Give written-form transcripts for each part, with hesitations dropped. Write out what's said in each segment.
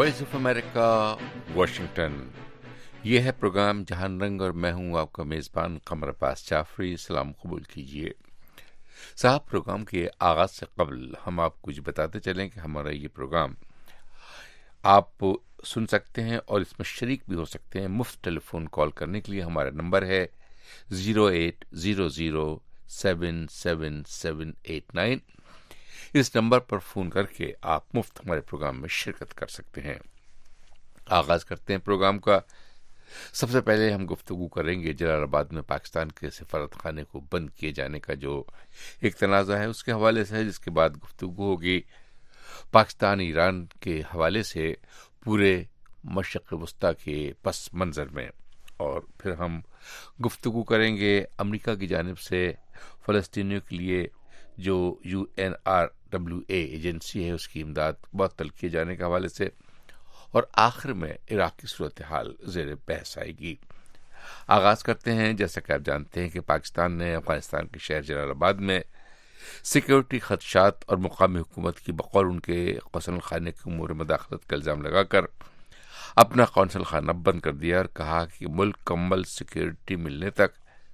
Voice of America, Washington. ये है programme जहां रंग और मैं हूं आपका मेज़बान कमर अब्बास जाफरी। सलाम कबूल कीजिए साहब। प्रोग्राम के आगाज से कबल हम आपको कुछ बताते चलें कि हमारा ये प्रोग्राम आप सुन सकते हैं और इसमें शरीक भी हो सकते हैं। मुफ्त टेलीफोन कॉल करने के लिए हमारा नंबर है 0800-777-89। इस नंबर पर फोन करके आप मुफ्त हमारे प्रोग्राम में शिरकत कर सकते हैं। आगाज करते हैं प्रोग्राम का। सबसे पहले हम गुफ्तगू करेंगे जलालाबाद में पाकिस्तान के सफारत खाने को बंद किए जाने का जो एक तनाज़ा है उसके हवाले से है, जिसके बाद गुफ्तगू होगी पाकिस्तान ईरान के हवाले से पूरे मशरक़ वस्ता के पस मंज़र में, और फिर हम गुफ्तगू करेंगे अमेरिका की जानिब से फ़लस्तीनियों के लिए जो UNRWA एजेंसी है उसकी इमदाद मुअत्तल किए जाने के हवाले से, और आखिर में इराक की सूरत हाल ज़ेर बहस आएगी। आगाज़ करते हैं। जैसा कि आप जानते हैं कि पाकिस्तान ने अफगानिस्तान के शहर जलालाबाद में सिक्योरिटी खदशात और मुकामी हुकूमत की बकौल उनके कौंसल खाने के उमूर मदाखलत का इल्ज़ाम लगाकर अपना कौंसल खाना बंद कर दिया और कहा कि मुल्क मुकम्मल सिक्योरिटी मिलने तक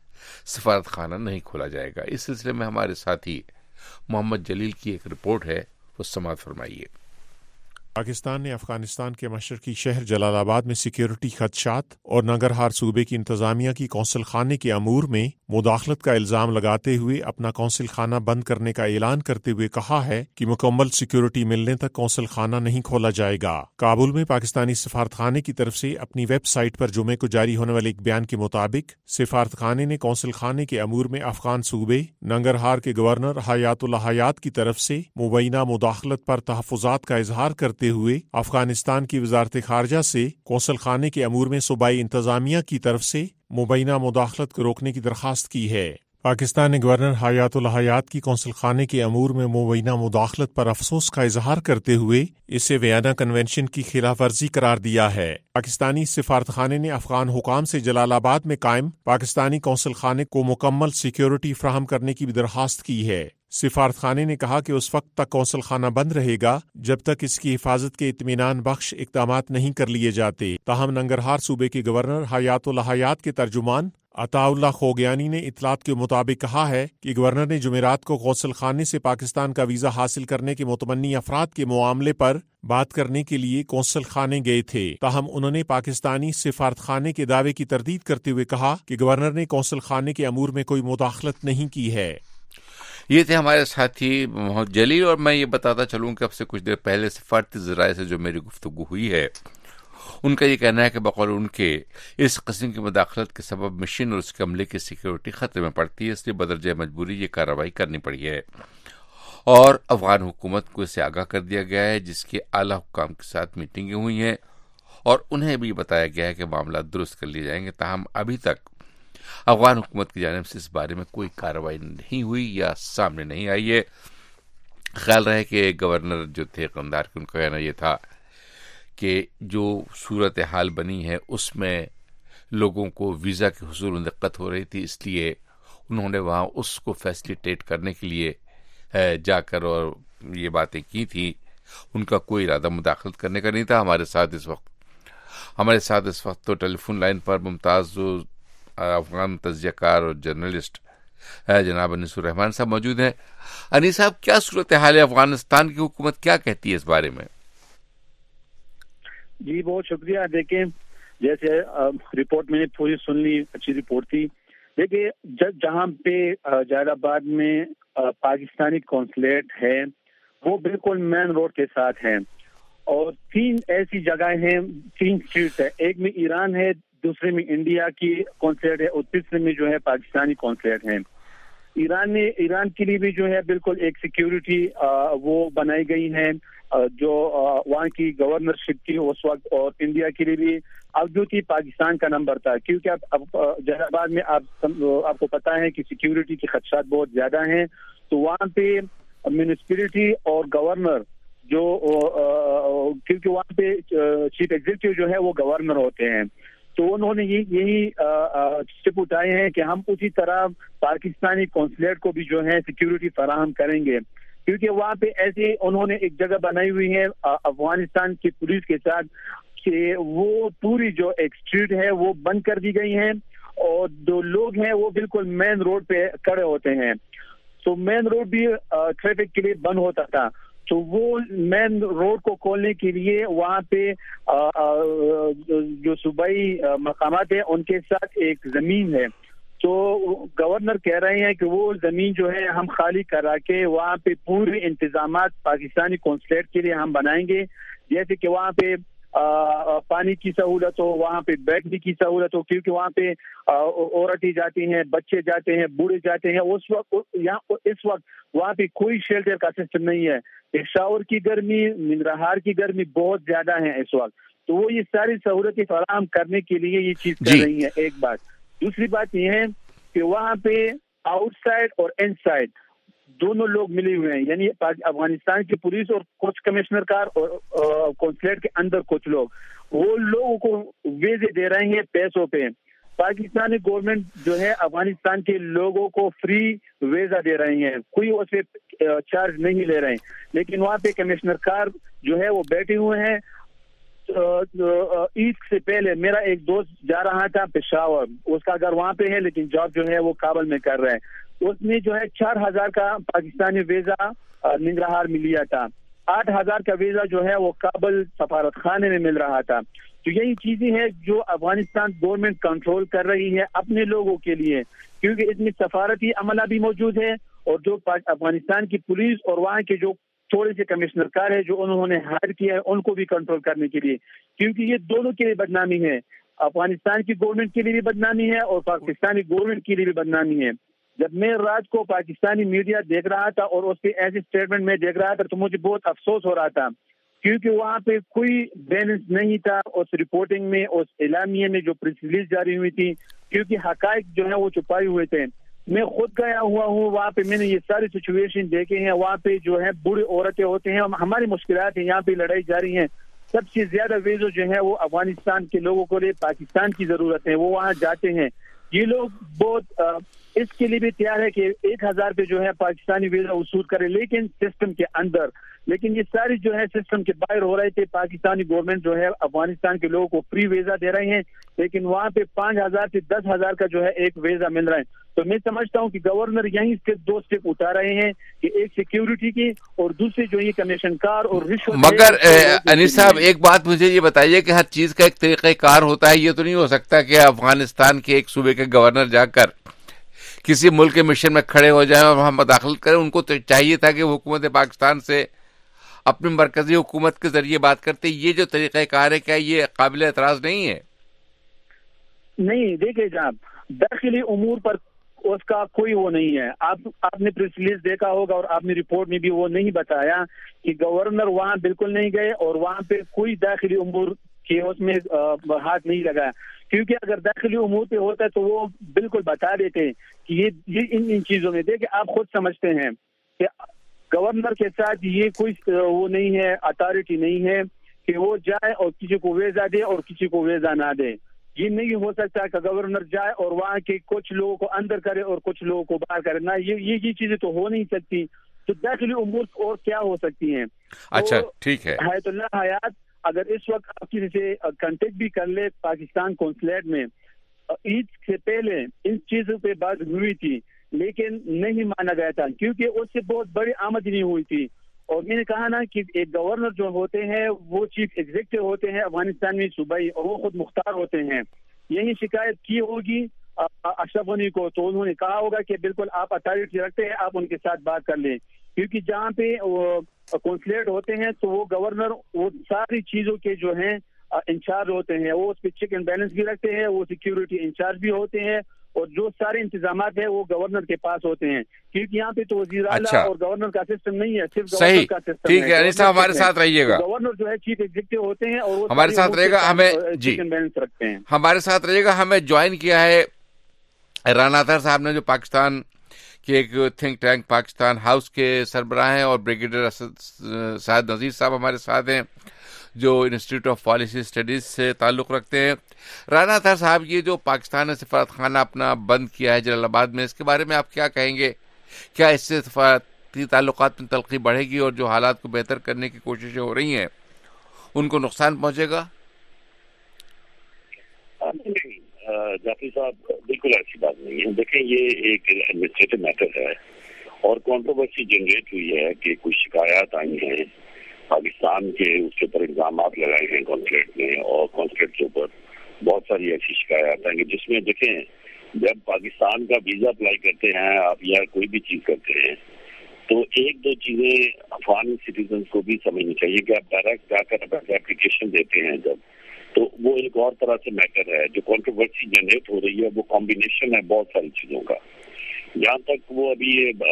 सफारत खाना नहीं खोला जाएगा। इस सिलसिले में हमारे साथी मोहम्मद जलील की एक रिपोर्ट है, वो समाअत फरमाइए। पाकिस्तान ने अफगानिस्तान के मशरकी शहर जलालाबाद में सिक्योरिटी खदशात और नंगरहार सूबे की इंतजामिया की कौंसल खाने के अमूर में मुदाखलत का इल्जाम लगाते हुए अपना कौंसल खाना बंद करने का ऐलान करते हुए कहा है कि मुकम्मल सिक्योरिटी मिलने तक कौंसल खाना नहीं खोला जाएगा। काबुल में पाकिस्तानी सफारत खाने की तरफ से अपनी वेबसाइट पर जुमे को जारी होने वाले एक बयान के मुताबिक सफारत खाने ने कौंसल खाने के अमूर में अफगान सूबे नंगरहार के गवर्नर हयातुल्लाह हयात की तरफ से मुबैना मुदाखलत पर तहफ़्फ़ुज़ात का इजहार करते हुए अफगानिस्तान की वजारत खारजा से कौंसल खाने के अमूर में सूबाई इंतजामिया की तरफ से मुबैना मुदाखलत को रोकने की दरखास्त की है। पाकिस्तान ने गवर्नर हयातुल्लाह हयात की कौंसल खाने के अमूर में मुबैना मुदाखलत पर अफसोस का इजहार करते हुए इसे वियना कन्वेंशन की खिलाफ वर्जी करार दिया है। पाकिस्तानी सफारत खाने ने अफगान हुकाम से जलालाबाद में कायम पाकिस्तानी कौंसल खाने को मुकम्मल सिक्योरिटी फराहम करने की भी दरखास्त की है। सिफारत खाने ने कहा कि उस वक्त तक कौंसल खाना बंद रहेगा जब तक इसकी हिफाजत के इत्मीनान बख्श इक़दामात नहीं कर लिए जाते। ताहम नंगरहार सूबे के गवर्नर हयातुल्लाह हयात के तर्जुमान अताउल्लाह खोगियानी ने इतलात के मुताबिक कहा है कि गवर्नर ने जुमेरात को कौंसल खाने से पाकिस्तान का वीज़ा हासिल करने के मुतमन्नी अफराद के मामले पर बात करने के लिए कौंसल खाने गए थे। ताहम उन्होंने पाकिस्तानी सफारत खाने के दावे की तरदीद करते हुए कहा कि गवर्नर ने कौंसल खाने के अमूर में कोई मुदाखलत नहीं की है। ये थे हमारे साथी मोहम्मद जलील। और मैं ये बताता चलूँ कि अब से कुछ देर पहले सफारती ज़राए से जो मेरी गुफ्तगू हुई है उनका ये कहना है कि बकौल उनके इस किस्म की मुदाखलत के सबब मशीन और उसके अमले की सिक्योरिटी खतरे में पड़ती है, इसलिए बदरजा मजबूरी ये कार्रवाई करनी पड़ी है और अफगान हुकूमत को इसे आगाह कर दिया गया है, जिसके आला हुक्काम के साथ मीटिंगें हुई हैं और उन्हें भी बताया गया है कि मामला दुरुस्त कर लिए जाएंगे। ताहम अभी तक अफगान हुकूमत की जानिब से इस बारे में कोई कार्रवाई नहीं हुई या सामने नहीं आई है। ख्याल रहे कि गवर्नर जो थे कंधार के, उनका कहना यह था कि जो सूरत हाल बनी है उसमें लोगों को वीज़ा के हुसूल में दिक्कत हो रही थी, इसलिए उन्होंने वहाँ उसको फैसिलिटेट करने के लिए जाकर और ये बातें की थी। उनका कोई इरादा मुदाखलत करने का नहीं था। हमारे साथ इस वक्त तो टेलीफोन लाइन पर मुमताज़ जो अफगान तज्ज़ियाकार और जर्नलिस्ट जनाब अनीसुर रहमान साहब मौजूद हैं। अनीस साहब, क्या सूरत हाल है? अफगानिस्तान की हुकूमत क्या कहती है इस बारे में? जी बहुत शुक्रिया। देखें, जैसे रिपोर्ट मैंने पूरी सुन ली, अच्छी रिपोर्ट थी। देखिए, जहाँ पे जलालाबाद में पाकिस्तानी कौंसलेट है वो बिल्कुल मेन रोड के साथ है और 3 ऐसी जगह हैं, 3 स्ट्रीट है। एक में ईरान है, दूसरे में इंडिया की कौंसलेट है और तीसरे में जो है पाकिस्तानी कौंसलेट है। ईरान के लिए भी जो है बिल्कुल एक सिक्योरिटी वो बनाई गई है जो वहाँ की गवर्नरशिप की उस वक्त, और इंडिया के लिए भी अब जो थी पाकिस्तान का नंबर था, क्योंकि अब जलालाबाद में आपको पता है कि सिक्योरिटी के खदशात बहुत ज्यादा हैं। तो वहाँ पे म्यूनिसिपैलिटी और गवर्नर जो क्योंकि वहाँ पे चीफ एग्जीक्यूटिव जो है वो गवर्नर होते हैं, तो उन्होंने यही स्टेप उठाए हैं कि हम उसी तरह पाकिस्तानी कौंसलेट को भी जो है सिक्योरिटी फराहम करेंगे। کیونکہ وہاں پہ ایسے انہوں نے ایک جگہ بنائی ہوئی ہے افغانستان کی پولیس کے ساتھ کہ وہ پوری جو ایک اسٹریٹ ہے وہ بند کر دی گئی ہے اور جو لوگ ہیں وہ بالکل مین روڈ پہ کھڑے ہوتے ہیں. تو مین روڈ بھی ٹریفک کے لیے بند ہوتا تھا. تو وہ مین روڈ کو کھولنے کے لیے وہاں پہ جو صوبائی مقامات ہیں ان کے ساتھ ایک زمین ہے. تو گورنر کہہ رہے ہیں کہ وہ زمین جو ہے ہم خالی کرا کے وہاں پہ پورے انتظامات پاکستانی قونصلیٹ کے لیے ہم بنائیں گے, جیسے کہ وہاں پہ پانی کی سہولت ہو, وہاں پہ بیٹھنے کی سہولت ہو, کیونکہ وہاں پہ عورتیں جاتی ہیں, بچے جاتے ہیں, بوڑھے جاتے ہیں. اس وقت وہاں پہ کوئی شیلٹر کا سسٹم نہیں ہے. پشاور کی گرمی, ننگرہار کی گرمی بہت زیادہ ہے اس وقت. تو وہ یہ ساری سہولتیں فراہم کرنے کے لیے یہ چیز کر رہی ہے. ایک بات. دوسری بات یہ ہے کہ وہاں پہ آؤٹ سائڈ اور ان سائڈ دونوں لوگ ملے ہوئے ہیں, یعنی افغانستان کی پولیس اور کچھ کمشنر کار اور قونصلیٹ کے اندر کچھ لوگ, وہ لوگوں کو ویزے دے رہے ہیں پیسوں پہ. پاکستانی گورنمنٹ جو ہے افغانستان کے لوگوں کو فری ویزا دے رہے ہیں, کوئی اس پہ چارج نہیں لے رہے ہیں. لیکن وہاں پہ کمشنر کار جو ہے وہ بیٹھے ہوئے ہیں. عید سے پہلے میرا ایک دوست جا رہا تھا پشاور, اس کا گھر وہاں پہ ہے لیکن جاب جو ہے وہ کابل میں کر رہا ہے. اس نے جو ہے 4,000 کا پاکستانی ویزا ننگرہار میں لیا تھا, 8,000 کا ویزا جو ہے وہ کابل سفارت خانے میں مل رہا تھا. تو یہی چیزیں ہیں جو افغانستان گورنمنٹ کنٹرول کر رہی ہے اپنے لوگوں کے لیے, کیونکہ اس میں سفارتی عملہ بھی موجود ہے اور جو افغانستان کی پولیس اور وہاں کے جو تھوڑے سے کمشنر کار ہے جو انہوں نے ہائر کیا ہے ان کو بھی کنٹرول کرنے کے لیے, کیونکہ یہ دونوں کے لیے بدنامی ہے. افغانستان کی گورنمنٹ کے لیے بھی بدنامی ہے اور پاکستانی گورنمنٹ کے لیے بھی بدنامی ہے. جب میں رات کو پاکستانی میڈیا دیکھ رہا تھا اور اس کے ایسے اسٹیٹمنٹ میں دیکھ رہا تھا تو مجھے بہت افسوس ہو رہا تھا, کیونکہ وہاں پہ کوئی بیلنس نہیں تھا اس رپورٹنگ میں, اس اعلامیے میں جو پریس ریلیز جاری ہوئی تھی, کیونکہ حقائق جو ہے وہ چھپائے ہوئے تھے. میں خود گیا ہوا ہوں وہاں پہ, میں نے یہ ساری سچویشن دیکھے ہیں. وہاں پہ جو ہے بوڑھے عورتیں ہوتے ہیں, ہماری مشکلات ہیں, یہاں پہ لڑائی جاری ہیں. سب سے زیادہ ویزا جو ہے وہ افغانستان کے لوگوں کو لیے پاکستان کی ضرورت ہے, وہ وہاں جاتے ہیں. یہ لوگ بہت اس کے لیے بھی تیار ہے کہ 1,000 پہ جو ہے پاکستانی ویزا وصول کرے, لیکن سسٹم کے اندر. لیکن یہ ساری جو ہے سسٹم کے باہر ہو رہے تھے. پاکستانی گورنمنٹ جو ہے افغانستان کے لوگوں کو فری ویزا دے رہے ہیں, لیکن وہاں پہ 5,000 سے 10,000 کا جو ہے ایک ویزا مل رہا ہے. تو میں سمجھتا ہوں کہ گورنر یہیں سے 2 اسٹیپ اٹھا رہے ہیں کہ ایک سیکیورٹی کی اور دوسرے جو یہ کمیشن کار اور رشوت. مگر انیس صاحب ایک بات مجھے یہ بتائیے کہ ہر چیز کا ایک طریقہ کار ہوتا ہے. یہ تو نہیں ہو سکتا کہ افغانستان کے ایک صوبے کے گورنر جا کر کسی ملک کے مشن میں کھڑے ہو جائیں اور وہاں مداخلت کریں. ان کو تو چاہیے تھا کہ وہ حکومت پاکستان سے اپنی مرکزی حکومت کے ذریعے بات کرتے. یہ جو طریقہ کار ہے کیا یہ قابل اعتراض نہیں ہے؟ نہیں, دیکھیں جناب, داخلی امور پر اس کا کوئی وہ نہیں ہے. آپ نے پریس ریلیز دیکھا ہوگا اور آپ نے رپورٹ میں بھی وہ نہیں بتایا کہ گورنر وہاں بالکل نہیں گئے اور وہاں پہ کوئی داخلی امور کے اس میں ہاتھ نہیں لگایا. کیونکہ اگر داخلی امور پہ ہوتا ہے تو وہ بالکل بتا دیتے کہ یہ ان چیزوں میں. دیکھیں آپ خود سمجھتے ہیں کہ گورنر کے ساتھ یہ کوئی وہ نہیں ہے, اتھارٹی نہیں ہے کہ وہ جائے اور کسی کو ویزا دے اور کسی کو ویزا نہ دے. یہ نہیں ہو سکتا کہ گورنر جائے اور وہاں کے کچھ لوگوں کو اندر کرے اور کچھ لوگوں کو باہر کرے. نہ, یہ چیزیں تو ہو نہیں سکتی. تو داخلی امور اور کیا ہو سکتی ہیں؟ اچھا ٹھیک ہے. حیات اللہ حیات اگر اس وقت آپ کسی سے کنٹیکٹ بھی کر لے پاکستان قونصلیٹ میں, عید سے پہلے ان چیزوں پہ بات ہوئی تھی لیکن نہیں مانا گیا تھا کیونکہ اس سے بہت بڑی آمدنی ہوئی تھی. اور میں نے کہا نا کہ ایک گورنر جو ہوتے ہیں وہ چیف ایگزیکٹو ہوتے ہیں افغانستان میں صوبائی, اور وہ خود مختار ہوتے ہیں. یہی شکایت کی ہوگی اشرف غنی کو تو انہوں نے کہا ہوگا کہ بالکل آپ اتھارٹی رکھتے ہیں, آپ ان کے ساتھ بات کر لیں. کیونکہ جہاں پہ قونصلیٹ ہوتے ہیں تو وہ گورنر وہ ساری چیزوں کے جو ہیں انچارج ہوتے ہیں, وہ اس پہ چیک اینڈ بیلنس بھی رکھتے ہیں, وہ سیکیورٹی انچارج بھی ہوتے ہیں, اور جو سارے انتظامات ہیں وہ گورنر کے پاس ہوتے ہیں. کیونکہ یہاں پہ تو وزیر اعلیٰ اور گورنر کا سسٹم نہیں ہے, صرف گورنر کا سسٹم ہے. ٹھیک ہے انیس صاحب, ہمارے ساتھ رہیے گا. گورنر جو ہے چیف ایگزیکٹو ہوتے ہیں اور وہ ہمارے ساتھ رہے گا. ہمیں چیک اینڈ بیلنس رکھتے ہیں. ہمارے ساتھ رہے گا. ہمیں جوائن کیا ہے رانا اطہر صاحب نے, جو پاکستان کے ایک تھنک ٹینک پاکستان ہاؤس کے سربراہ ہیں, اور بریگیڈیئر سعد نذیر صاحب ہمارے ساتھ ہیں جو انسٹیٹیوٹ آف پالیسی اسٹڈیز سے تعلق رکھتے ہیں. رانا اطہر صاحب, یہ جو پاکستان نے سفارت خانہ اپنا بند کیا ہے جلال آباد میں, اس کے بارے میں آپ کیا کہیں گے؟ کیا اس سے باقی تعلقات میں تلخی بڑھے گی اور جو حالات کو بہتر کرنے کی کوششیں ہو رہی ہیں ان کو نقصان پہنچے گا؟ جعفری صاحب بالکل ایسی بات نہیں ہے. دیکھیں یہ ایک ایڈمنسٹریٹو میٹر ہے اور کنٹروورسی جنریٹ ہوئی ہے کہ کچھ شکایات آئی ہیں پاکستان کے, اس کے اوپر الزامات لگائے ہیں کانسولیٹ نے, اور کانسولیٹ کے اوپر بہت ساری ایسی شکایات آئیں گی جس میں دیکھیں جب پاکستان کا ویزا اپلائی کرتے ہیں آپ یا کوئی بھی چیز کرتے ہیں تو ایک دو چیزیں افغان سٹیزنس کو بھی سمجھنی چاہیے کہ آپ ڈائریکٹ جا کر اپلیکیشن دیتے ہیں جب, تو وہ ایک اور طرح سے میٹر ہے. جو کنٹروورسی جنریٹ ہو رہی ہے وہ کمبینیشن ہے بہت ساری چیزوں کا. جہاں تک وہ ابھی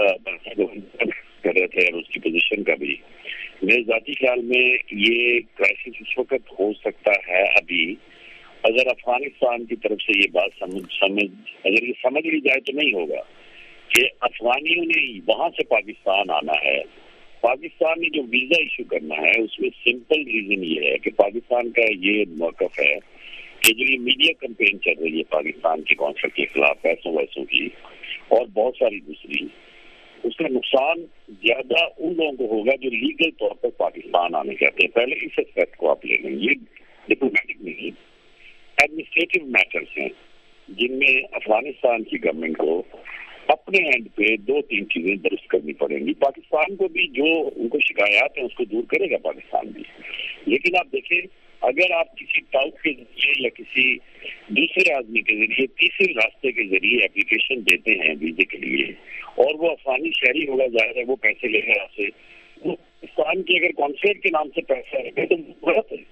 کر رہے تھے اور اس کی پوزیشن کا بھی, میرے ذاتی خیال میں یہ کرائسس اس وقت ہو سکتا ہے ابھی اگر افغانستان کی طرف سے یہ بات اگر یہ سمجھ لی جائے تو نہیں ہوگا کہ افغانیوں نے وہاں سے پاکستان آنا ہے. پاکستان نے جو ویزا ایشو کرنا ہے اس میں سمپل ریزن یہ ہے کہ پاکستان کا یہ موقف ہے کہ جو یہ میڈیا کمپین چل رہی ہے پاکستان کے کانسلیٹ کے خلاف پیسوں ویسوں کی اور بہت ساری دوسری, اس کا نقصان زیادہ ان لوگوں کو ہوگا جو لیگل طور پر پاکستان آنے چاہتے ہیں. پہلے اس اسپیکٹ کو آپ لے لیں, یہ ڈپلومیٹک نہیں, ایڈمنسٹریٹو میٹرز ہیں جن میں افغانستان کی گورنمنٹ کو اپنے اینڈ پہ دو تین چیزیں درست کرنی پڑیں گی. پاکستان کو بھی جو ان کو شکایات ہیں اس کو دور کرے گا پاکستان بھی, لیکن آپ دیکھیں اگر آپ کسی ٹاؤٹ کے ذریعے یا کسی دوسرے آدمی کے ذریعے تیسرے راستے کے ذریعے اپلیکیشن دیتے ہیں ویزے کے لیے اور وہ افغانی شہری ہوگا, ظاہر ہے وہ پیسے لے گا آپ سے, وہ پاکستان کے اگر کانسلیٹ کے نام سے پیسہ رکھے تو غلط ہے,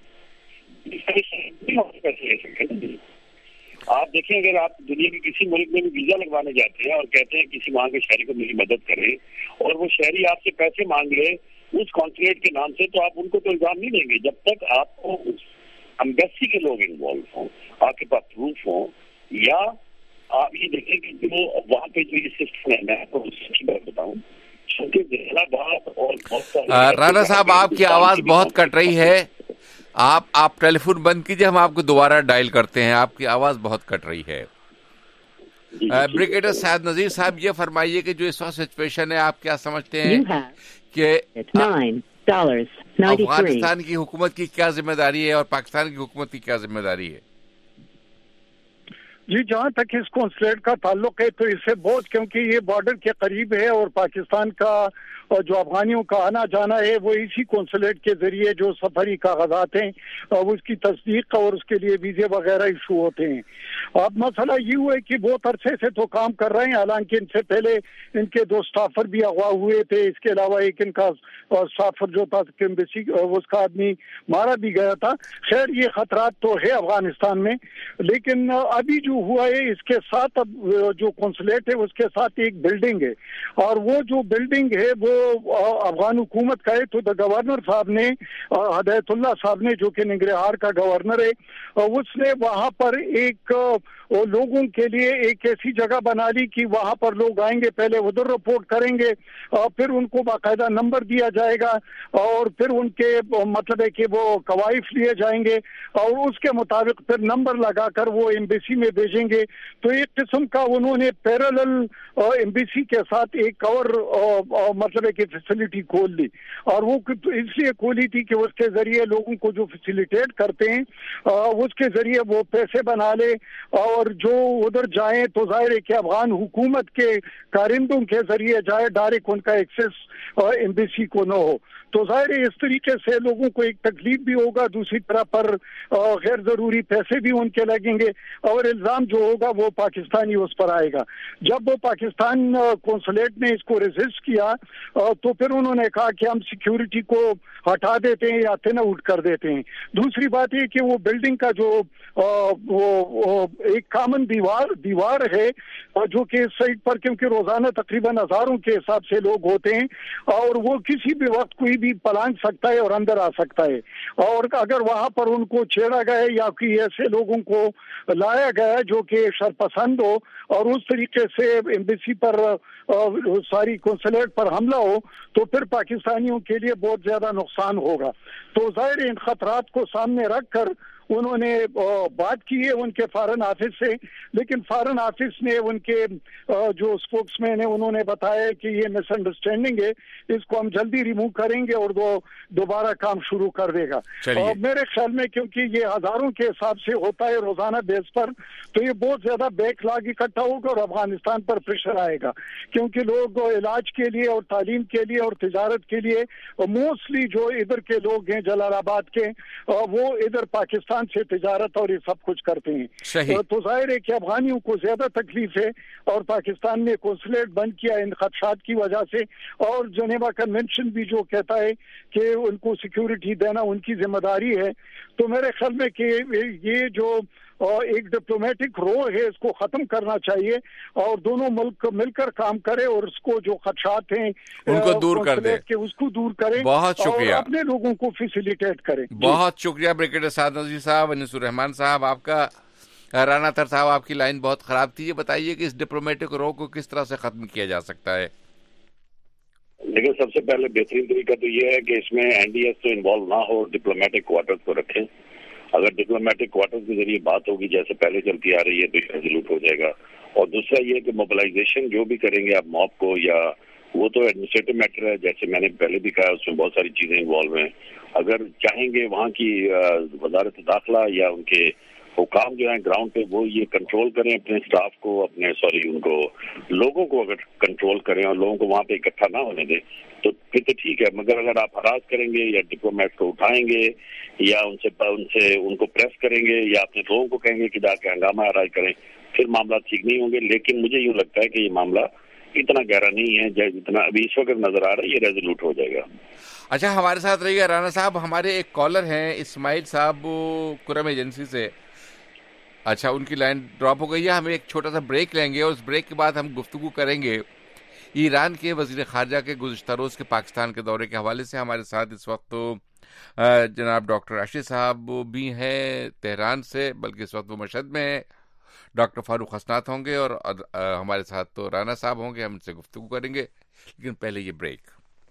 پیسے لے سکتے. آپ دیکھیں اگر آپ دنیا کے کسی ملک میں بھی ویزا لگوانے جاتے ہیں اور کہتے ہیں کسی وہاں کے شہری کو میری مدد کریں اور وہ شہری آپ سے پیسے مانگ لے اس کانسولیٹ کے نام سے, تو آپ ان کو تو الزام نہیں دیں گے جب تک آپ کو اس امبیسی کے لوگ انوالو ہوں, آپ کے پاس پروف ہوں, یا آپ یہ دیکھیں کہ جو وہاں پہ جو یہ سسٹم ہے, میں آپ کو اس کی بات بتاؤں رانا صاحب آپ کی آواز بہت کٹ رہی ہے, آپ ٹیلی فون بند کیجئے, ہم آپ کو دوبارہ ڈائل کرتے ہیں, آپ کی آواز بہت کٹ رہی ہے. بریگیڈیئر سعد نذیر صاحب یہ فرمائیے کہ جو اس وقت سچویشن ہے آپ کیا سمجھتے ہیں کہ افغانستان کی حکومت کی کیا ذمہ داری ہے اور پاکستان کی حکومت کی کیا ذمہ داری ہے؟ جی جہاں تک اس کونسلیٹ کا تعلق ہے تو اس سے بہت, کیونکہ یہ بارڈر کے قریب ہے اور پاکستان کا جو افغانیوں کا آنا جانا ہے وہ اسی کونسلیٹ کے ذریعے جو سفری کاغذات ہیں اس کی تصدیق اور اس کے لیے ویزے وغیرہ ایشو ہوتے ہیں. اب مسئلہ یہ ہوا ہے کہ بہت عرصے سے تو کام کر رہے ہیں, حالانکہ ان سے پہلے ان کے دو سٹافر بھی اغوا ہوئے تھے, اس کے علاوہ ایک ان کا سٹافر جو تھا اس کا آدمی مارا بھی گیا تھا. خیر یہ خطرات تو ہے افغانستان میں, لیکن ابھی جو ہوا ہے اس کے ساتھ اب جو کونسلیٹ ہے اس کے ساتھ ایک بلڈنگ ہے, اور وہ جو بلڈنگ ہے وہ افغان حکومت کا ہے. تو گورنر صاحب نے, ہدایت اللہ صاحب نے جو کہ ننگرہار کا گورنر ہے, اس نے وہاں پر ایک لوگوں کے لیے ایک ایسی جگہ بنا لی کہ وہاں پر لوگ آئیں گے, پہلے ادھر رپورٹ کریں گے اور پھر ان کو باقاعدہ نمبر دیا جائے گا اور پھر ان کے مطلب ہے کہ وہ کوائف لیے جائیں گے اور اس کے مطابق پھر نمبر لگا کر وہ ایمبیسی میں بھیجیں گے. تو ایک قسم کا انہوں نے پیرالل ایمبیسی کے ساتھ ایک اور مطلب ہے کہ فیسلٹی کھول لی, اور وہ اس لیے کھولی تھی کہ اس کے ذریعے لوگوں کو جو فیسیلیٹیٹ کرتے ہیں اس کے ذریعے وہ پیسے بنا لے اور جو ادھر جائیں تو ظاہر ہے کہ افغان حکومت کے کارندوں کے ذریعے جائے, ڈائریکٹ ان کا ایکسس ایمبیسی کو نہ ہو. تو ظاہر ہے اس طریقے سے لوگوں کو ایک تکلیف بھی ہوگا, دوسری طرح پر غیر ضروری پیسے بھی ان کے لگیں گے اور الزام جو ہوگا وہ پاکستانی اس پر آئے گا. جب وہ پاکستان کونسلیٹ نے اس کو ریزسٹ کیا تو پھر انہوں نے کہا کہ ہم سیکیورٹی کو ہٹا دیتے ہیں یا تھن آؤٹ کر دیتے ہیں. دوسری بات یہ کہ وہ بلڈنگ کا جو وہ ایک کامن دیوار ہے جو کہ اس سائٹ پر, کیونکہ روزانہ تقریباً ہزاروں کے حساب سے لوگ ہوتے ہیں اور وہ کسی بھی وقت کوئی بھی پلانگ سکتا ہے اور اندر آ سکتا ہے, اور اگر وہاں پر ان کو چھیڑا گیا یا کوئی ایسے لوگوں کو لایا گیا جو کہ شرپسند ہو اور اس طریقے سے ایمبیسی پر ساری کونسلیٹ پر حملہ ہو تو پھر پاکستانیوں کے لیے بہت زیادہ نقصان ہوگا. تو ظاہر ان خطرات کو سامنے رکھ کر انہوں نے بات کی ہے ان کے فارن آفس سے, لیکن فارن آفس نے ان کے جو اسپوکس مین ہیں انہوں نے بتایا کہ یہ مس انڈرسٹینڈنگ ہے, اس کو ہم جلدی ریموو کریں گے اور وہ دوبارہ کام شروع کر دے گا. اور میرے خیال میں کیونکہ یہ ہزاروں کے حساب سے ہوتا ہے روزانہ بیس پر, تو یہ بہت زیادہ بیک لاگ اکٹھا ہوگا اور افغانستان پر پریشر آئے گا, کیونکہ لوگ علاج کے لیے اور تعلیم کے لیے اور تجارت کے لیے موسٹلی جو ادھر کے لوگ ہیں جلال آباد کے, وہ ادھر پاکستان سے تجارت اور یہ سب کچھ کرتے ہیں. تو ظاہر ہے کہ افغانیوں کو زیادہ تکلیف ہے, اور پاکستان نے کنسولیٹ بند کیا ان خدشات کی وجہ سے, اور جنیوا کنونشن بھی جو کہتا ہے کہ ان کو سیکیورٹی دینا ان کی ذمہ داری ہے. تو میرے خیال میں کہ یہ جو ایک ڈپلومیٹک رو ہے اس کو ختم کرنا چاہیے, اور دونوں ملک مل کر کام کرے اور اس کو جو خدشات ہیں ان کو دور کر دے, کہ اس کو دور کریں. بہت شکریہ, اور اپنے لوگوں کو فیسیلیٹیٹ کریں. بہت شکریہ بریگیڈیئر سعد نذیر صاحب, انیس الرحمان صاحب آپ کا. رانا تھر صاحب آپ کی لائن بہت خراب تھی, یہ بتائیے کہ اس ڈپلومیٹک رو کو کس طرح سے ختم کیا جا سکتا ہے؟ لیکن سب سے پہلے بہترین طریقہ تو یہ ہے کہ اس میں این ڈی ایس تو انوالو نہ ہو, ڈپلومیٹک کوارٹرز کو رکھیں. اگر ڈپلومیٹک کوارٹرز کے ذریعے بات ہوگی جیسے پہلے چلتی آ رہی ہے تو یہ ریزولوٹ ہو جائے گا. اور دوسرا یہ کہ موبلائزیشن جو بھی کریں گے آپ موب کو, یا وہ تو ایڈمنسٹریٹو میٹر ہے, جیسے میں نے پہلے بھی کہا اس میں بہت ساری چیزیں انوالو ہیں. اگر چاہیں گے وہاں کی وزارت داخلہ یا ان کے حکام جو ہیں گراؤنڈ پہ وہ یہ کنٹرول کریں اپنے اسٹاف کو, ان کو لوگوں کو اگر کنٹرول کریں اور لوگوں کو وہاں پہ اکٹھا نہ ہونے دیں تو پھر تو ٹھیک ہے. مگر اگر آپ ہراس کریں گے یا ڈپلومیٹ کو اٹھائیں گے یا ان کو پریس کریں گے یا اپنے لوگوں کو کہیں گے کہ جا کے ہنگامہ آرائی کریں, پھر معاملات ٹھیک نہیں ہوں گے. لیکن مجھے یوں لگتا ہے کہ یہ معاملہ اتنا گہرا نہیں ہے جتنا ابھی اس وقت نظر آ رہا ہے, یہ ریزولوٹ ہو جائے گا. اچھا, ہمارے ساتھ رہیے رانا صاحب. ہمارے ایک کالر ہیں اسماعیل صاحب کرم ایجنسی سے. اچھا, ان کی لائن ڈراپ ہو گئی ہے. ہم ایک چھوٹا سا بریک لیں گے اور اس بریک کے بعد ہم گفتگو کریں گے ایران کے وزیر خارجہ کے گزشتہ روز کے پاکستان کے دورے کے حوالے سے. ہمارے ساتھ اس وقت تو جناب ڈاکٹر ارشد صاحب بھی ہیں تہران سے, بلکہ اس وقت وہ مشہد میں ہیں. ڈاکٹر فاروق حسنات ہوں گے اور ہمارے ساتھ تو رانا صاحب ہوں گے, ہم ان سے گفتگو کریں گے. لیکن پہلے یہ بریک.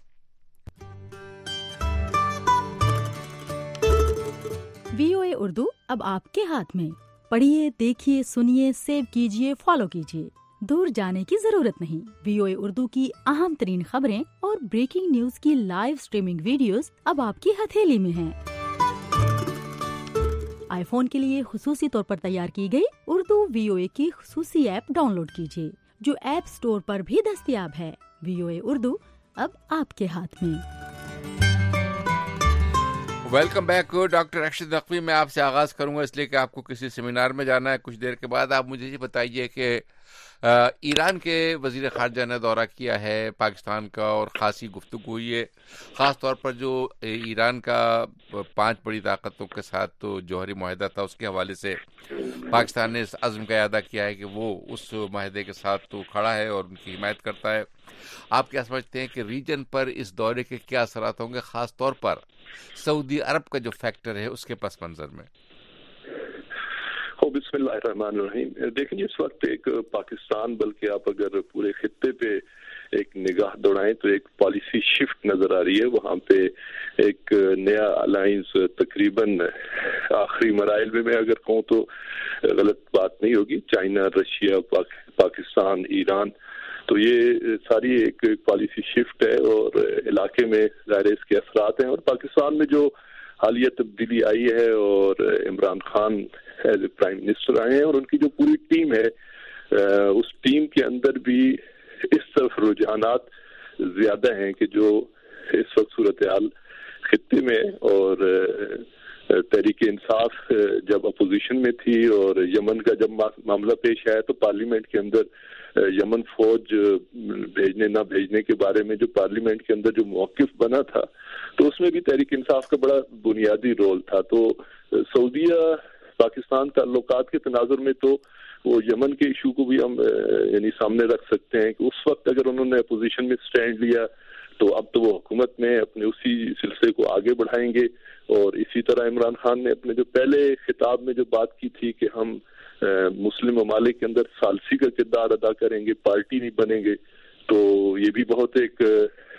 VOA اردو اب آپ کے ہاتھ میں. پڑھیے, دیکھیے, سنیے, سیو کیجیے, فالو کیجیے. دور جانے کی ضرورت نہیں. VOA اردو کی اہم ترین خبریں اور بریکنگ نیوز کی لائیو سٹریمنگ ویڈیوز اب آپ کی ہتھیلی میں ہیں. آئی فون کے لیے خصوصی طور پر تیار کی گئی اردو VOA کی خصوصی ایپ ڈاؤن لوڈ کیجیے, جو ایپ سٹور پر بھی دستیاب ہے. VOA اردو اب آپ کے ہاتھ میں. Welcome back. Doctor Arshad Naqvi, میں آپ سے آغاز کروں گا اس لیے کہ آپ کو کسی سیمینار میں جانا ہے کچھ دیر کے بعد. آپ مجھے یہ بتائیے کہ ایران کے وزیر خارجہ نے دورہ کیا ہے پاکستان کا اور خاصی گفتگو ہوئی ہے, خاص طور پر جو ایران کا 5 بڑی طاقتوں کے ساتھ تو جوہری معاہدہ تھا اس کے حوالے سے پاکستان نے اس عزم کا اعادہ کیا ہے کہ وہ اس معاہدے کے ساتھ تو کھڑا ہے اور ان کی حمایت کرتا ہے. آپ کیا سمجھتے ہیں کہ ریجن پر اس دورے کے کیا اثرات ہوں گے, خاص طور پر سعودی عرب کا جو فیکٹر ہے اس کے پس منظر میں؟ بسم اللہ الرحمن الرحیم. دیکھیں اس وقت ایک پاکستان بلکہ آپ اگر پورے خطے پہ ایک نگاہ دوڑائیں تو ایک پالیسی شفٹ نظر آ رہی ہے. وہاں پہ ایک نیا الائنس تقریباً آخری مراحل میں اگر کہوں تو غلط بات نہیں ہوگی, چائنا, رشیا, پاکستان, ایران, تو یہ ساری ایک پالیسی شفٹ ہے اور علاقے میں ظاہر اس کے اثرات ہیں. اور پاکستان میں جو حالیہ تبدیلی آئی ہے اور Imran Khan as a prime minister آئے ہیں اور ان کی جو پوری ٹیم ہے, اس ٹیم کے اندر بھی اس طرف رجحانات زیادہ ہیں کہ جو اس وقت صورتحال خطے میں, اور تحریک انصاف جب اپوزیشن میں تھی اور یمن کا جب معاملہ پیش آیا تو پارلیمنٹ کے اندر یمن فوج بھیجنے نہ بھیجنے کے بارے میں جو پارلیمنٹ کے اندر جو موقف بنا تھا تو اس میں بھی تحریک انصاف کا بڑا بنیادی رول تھا. تو سعودیہ پاکستان تعلقات کے تناظر میں تو وہ یمن کے ایشو کو بھی ہم یعنی سامنے رکھ سکتے ہیں کہ اس وقت اگر انہوں نے اپوزیشن میں سٹینڈ لیا تو اب تو وہ حکومت میں اپنے اسی سلسلے کو آگے بڑھائیں گے. اور اسی طرح عمران خان نے اپنے جو پہلے خطاب میں جو بات کی تھی کہ ہم مسلم ممالک کے اندر ثالثی کا کردار ادا کریں گے, پارٹی نہیں بنیں گے, تو یہ بھی بہت ایک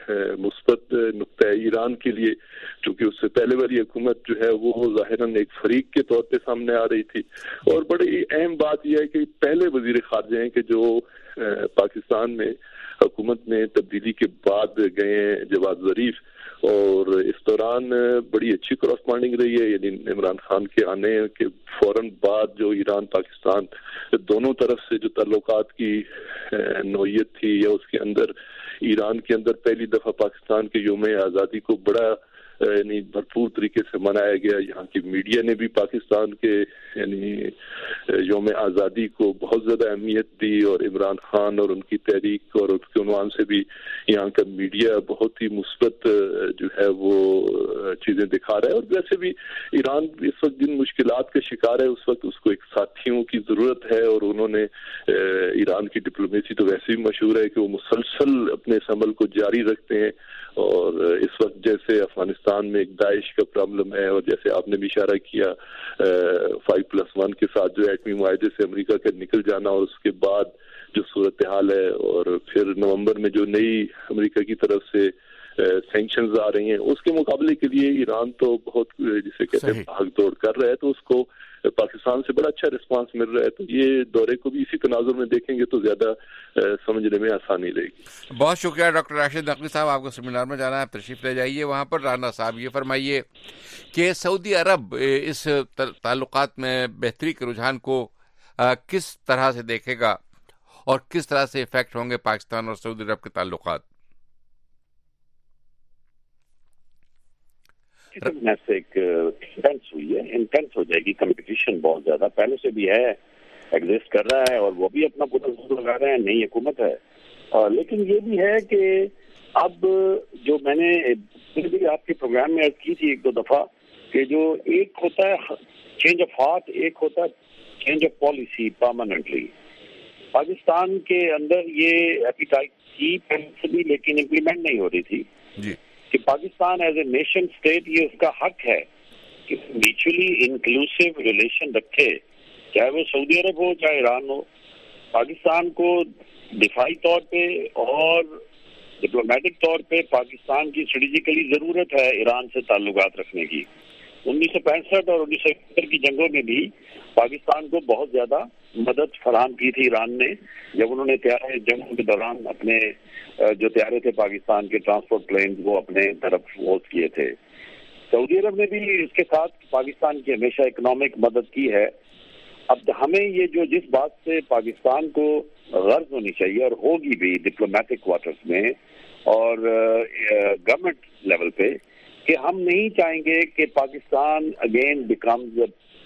مثبت نقطہ ہے ایران کے لیے، چونکہ اس سے پہلے والی حکومت جو ہے وہ ظاہراً ایک فریق کے طور پہ سامنے آ رہی تھی. اور بڑی اہم بات یہ ہے کہ پہلے وزیر خارجہ ہیں کہ جو پاکستان میں حکومت میں تبدیلی کے بعد گئے ہیں، جواد ظریف، اور اس دوران بڑی اچھی کراسپونڈنگ رہی ہے. یعنی عمران خان کے آنے کے فوراً بعد جو ایران پاکستان دونوں طرف سے جو تعلقات کی نوعیت تھی، یا اس کے اندر ایران کے اندر پہلی دفعہ پاکستان کے یوم آزادی کو بڑا یعنی بھرپور طریقے سے منایا گیا. یہاں کی میڈیا نے بھی پاکستان کے یعنی یوم آزادی کو بہت زیادہ اہمیت دی، اور عمران خان اور ان کی تحریک اور اس کے عنوان سے بھی یہاں کا میڈیا بہت ہی مثبت جو ہے وہ چیزیں دکھا رہا ہے. اور ویسے بھی ایران اس وقت جن مشکلات کا شکار ہے، اس وقت اس کو ایک ساتھیوں کی ضرورت ہے، اور انہوں نے ایران کی ڈپلومیسی تو ویسے بھی مشہور ہے کہ وہ مسلسل اپنے اس عمل کو جاری رکھتے ہیں. اور اس وقت جیسے افغانستان میں ایک داعش کا پرابلم ہے، اور جیسے آپ نے بھی اشارہ کیا 5+1 کے ساتھ جو ایٹمی معاہدے سے امریکہ کا نکل جانا، اور اس کے بعد جو صورتحال ہے، اور پھر نومبر میں جو نئی امریکہ کی طرف سے سینکشنز آ رہی ہیں، اس کے مقابلے کے لیے ایران تو بہت جسے کہتے ہیں بھاگ دوڑ کر رہا ہے. تو اس کو پاکستان سے بڑا اچھا رسپانس مل رہا ہے. تو یہ دورے کو بھی اسی تناظر میں دیکھیں گے تو زیادہ سمجھنے میں آسانی رہے گی. بہت شکریہ ڈاکٹر راشد نقوی صاحب، آپ کو سیمینار میں جانا ہے، آپ تشریف لے جائیے وہاں پر. رانا صاحب یہ فرمائیے کہ سعودی عرب اس تعلقات میں بہتری کے رجحان کو کس طرح سے دیکھے گا، اور کس طرح سے افیکٹ ہوں گے پاکستان اور سعودی عرب کے تعلقات؟ انٹینس ہوئی ہے، انٹینس ہو جائے گی. کمپٹیشن بہت زیادہ پہلے سے بھی ہے، ایگزسٹ کر رہا ہے، اور وہ بھی اپنا پورا زور لگا رہے ہیں. نئی حکومت ہے، لیکن یہ بھی ہے کہ اب جو میں نے بھی آپ کے پروگرام میں عرض کی تھی ایک دو دفعہ کہ جو ایک ہوتا ہے چینج آف ہارٹ، ایک ہوتا ہے change of policy permanently. Pakistan کے اندر یہ ایپیٹائٹ تھی پہلے سے بھی، لیکن امپلیمنٹ نہیں ہو رہی تھی کہ Pakistan as a nation state یہ اس کا حق ہے کہ میوچولی انکلوسیو ریلیشن رکھے، چاہے وہ سعودی عرب ہو چاہے ایران ہو. پاکستان کو دفاعی طور پہ اور ڈپلومیٹک طور پہ پاکستان کی اسٹریٹجیکلی ضرورت ہے ایران سے تعلقات رکھنے کی. 1965 اور 1971 کی جنگوں میں بھی پاکستان کو بہت زیادہ مدد فراہم کی تھی ایران نے، جب انہوں نے جنگوں کے دوران اپنے جو طیارے تھے پاکستان کے ٹرانسپورٹ پلین وہ اپنے طرف ہوسٹ کیے تھے. سعودی عرب نے بھی اس کے ساتھ پاکستان کی ہمیشہ اکنامک مدد کی ہے. اب ہمیں یہ جو جس بات سے پاکستان کو غرض ہونی چاہیے، اور ہوگی بھی ڈپلومیٹک کوارٹرز میں اور گورنمنٹ لیول پہ، کہ ہم نہیں چاہیں گے کہ Pakistan again becomes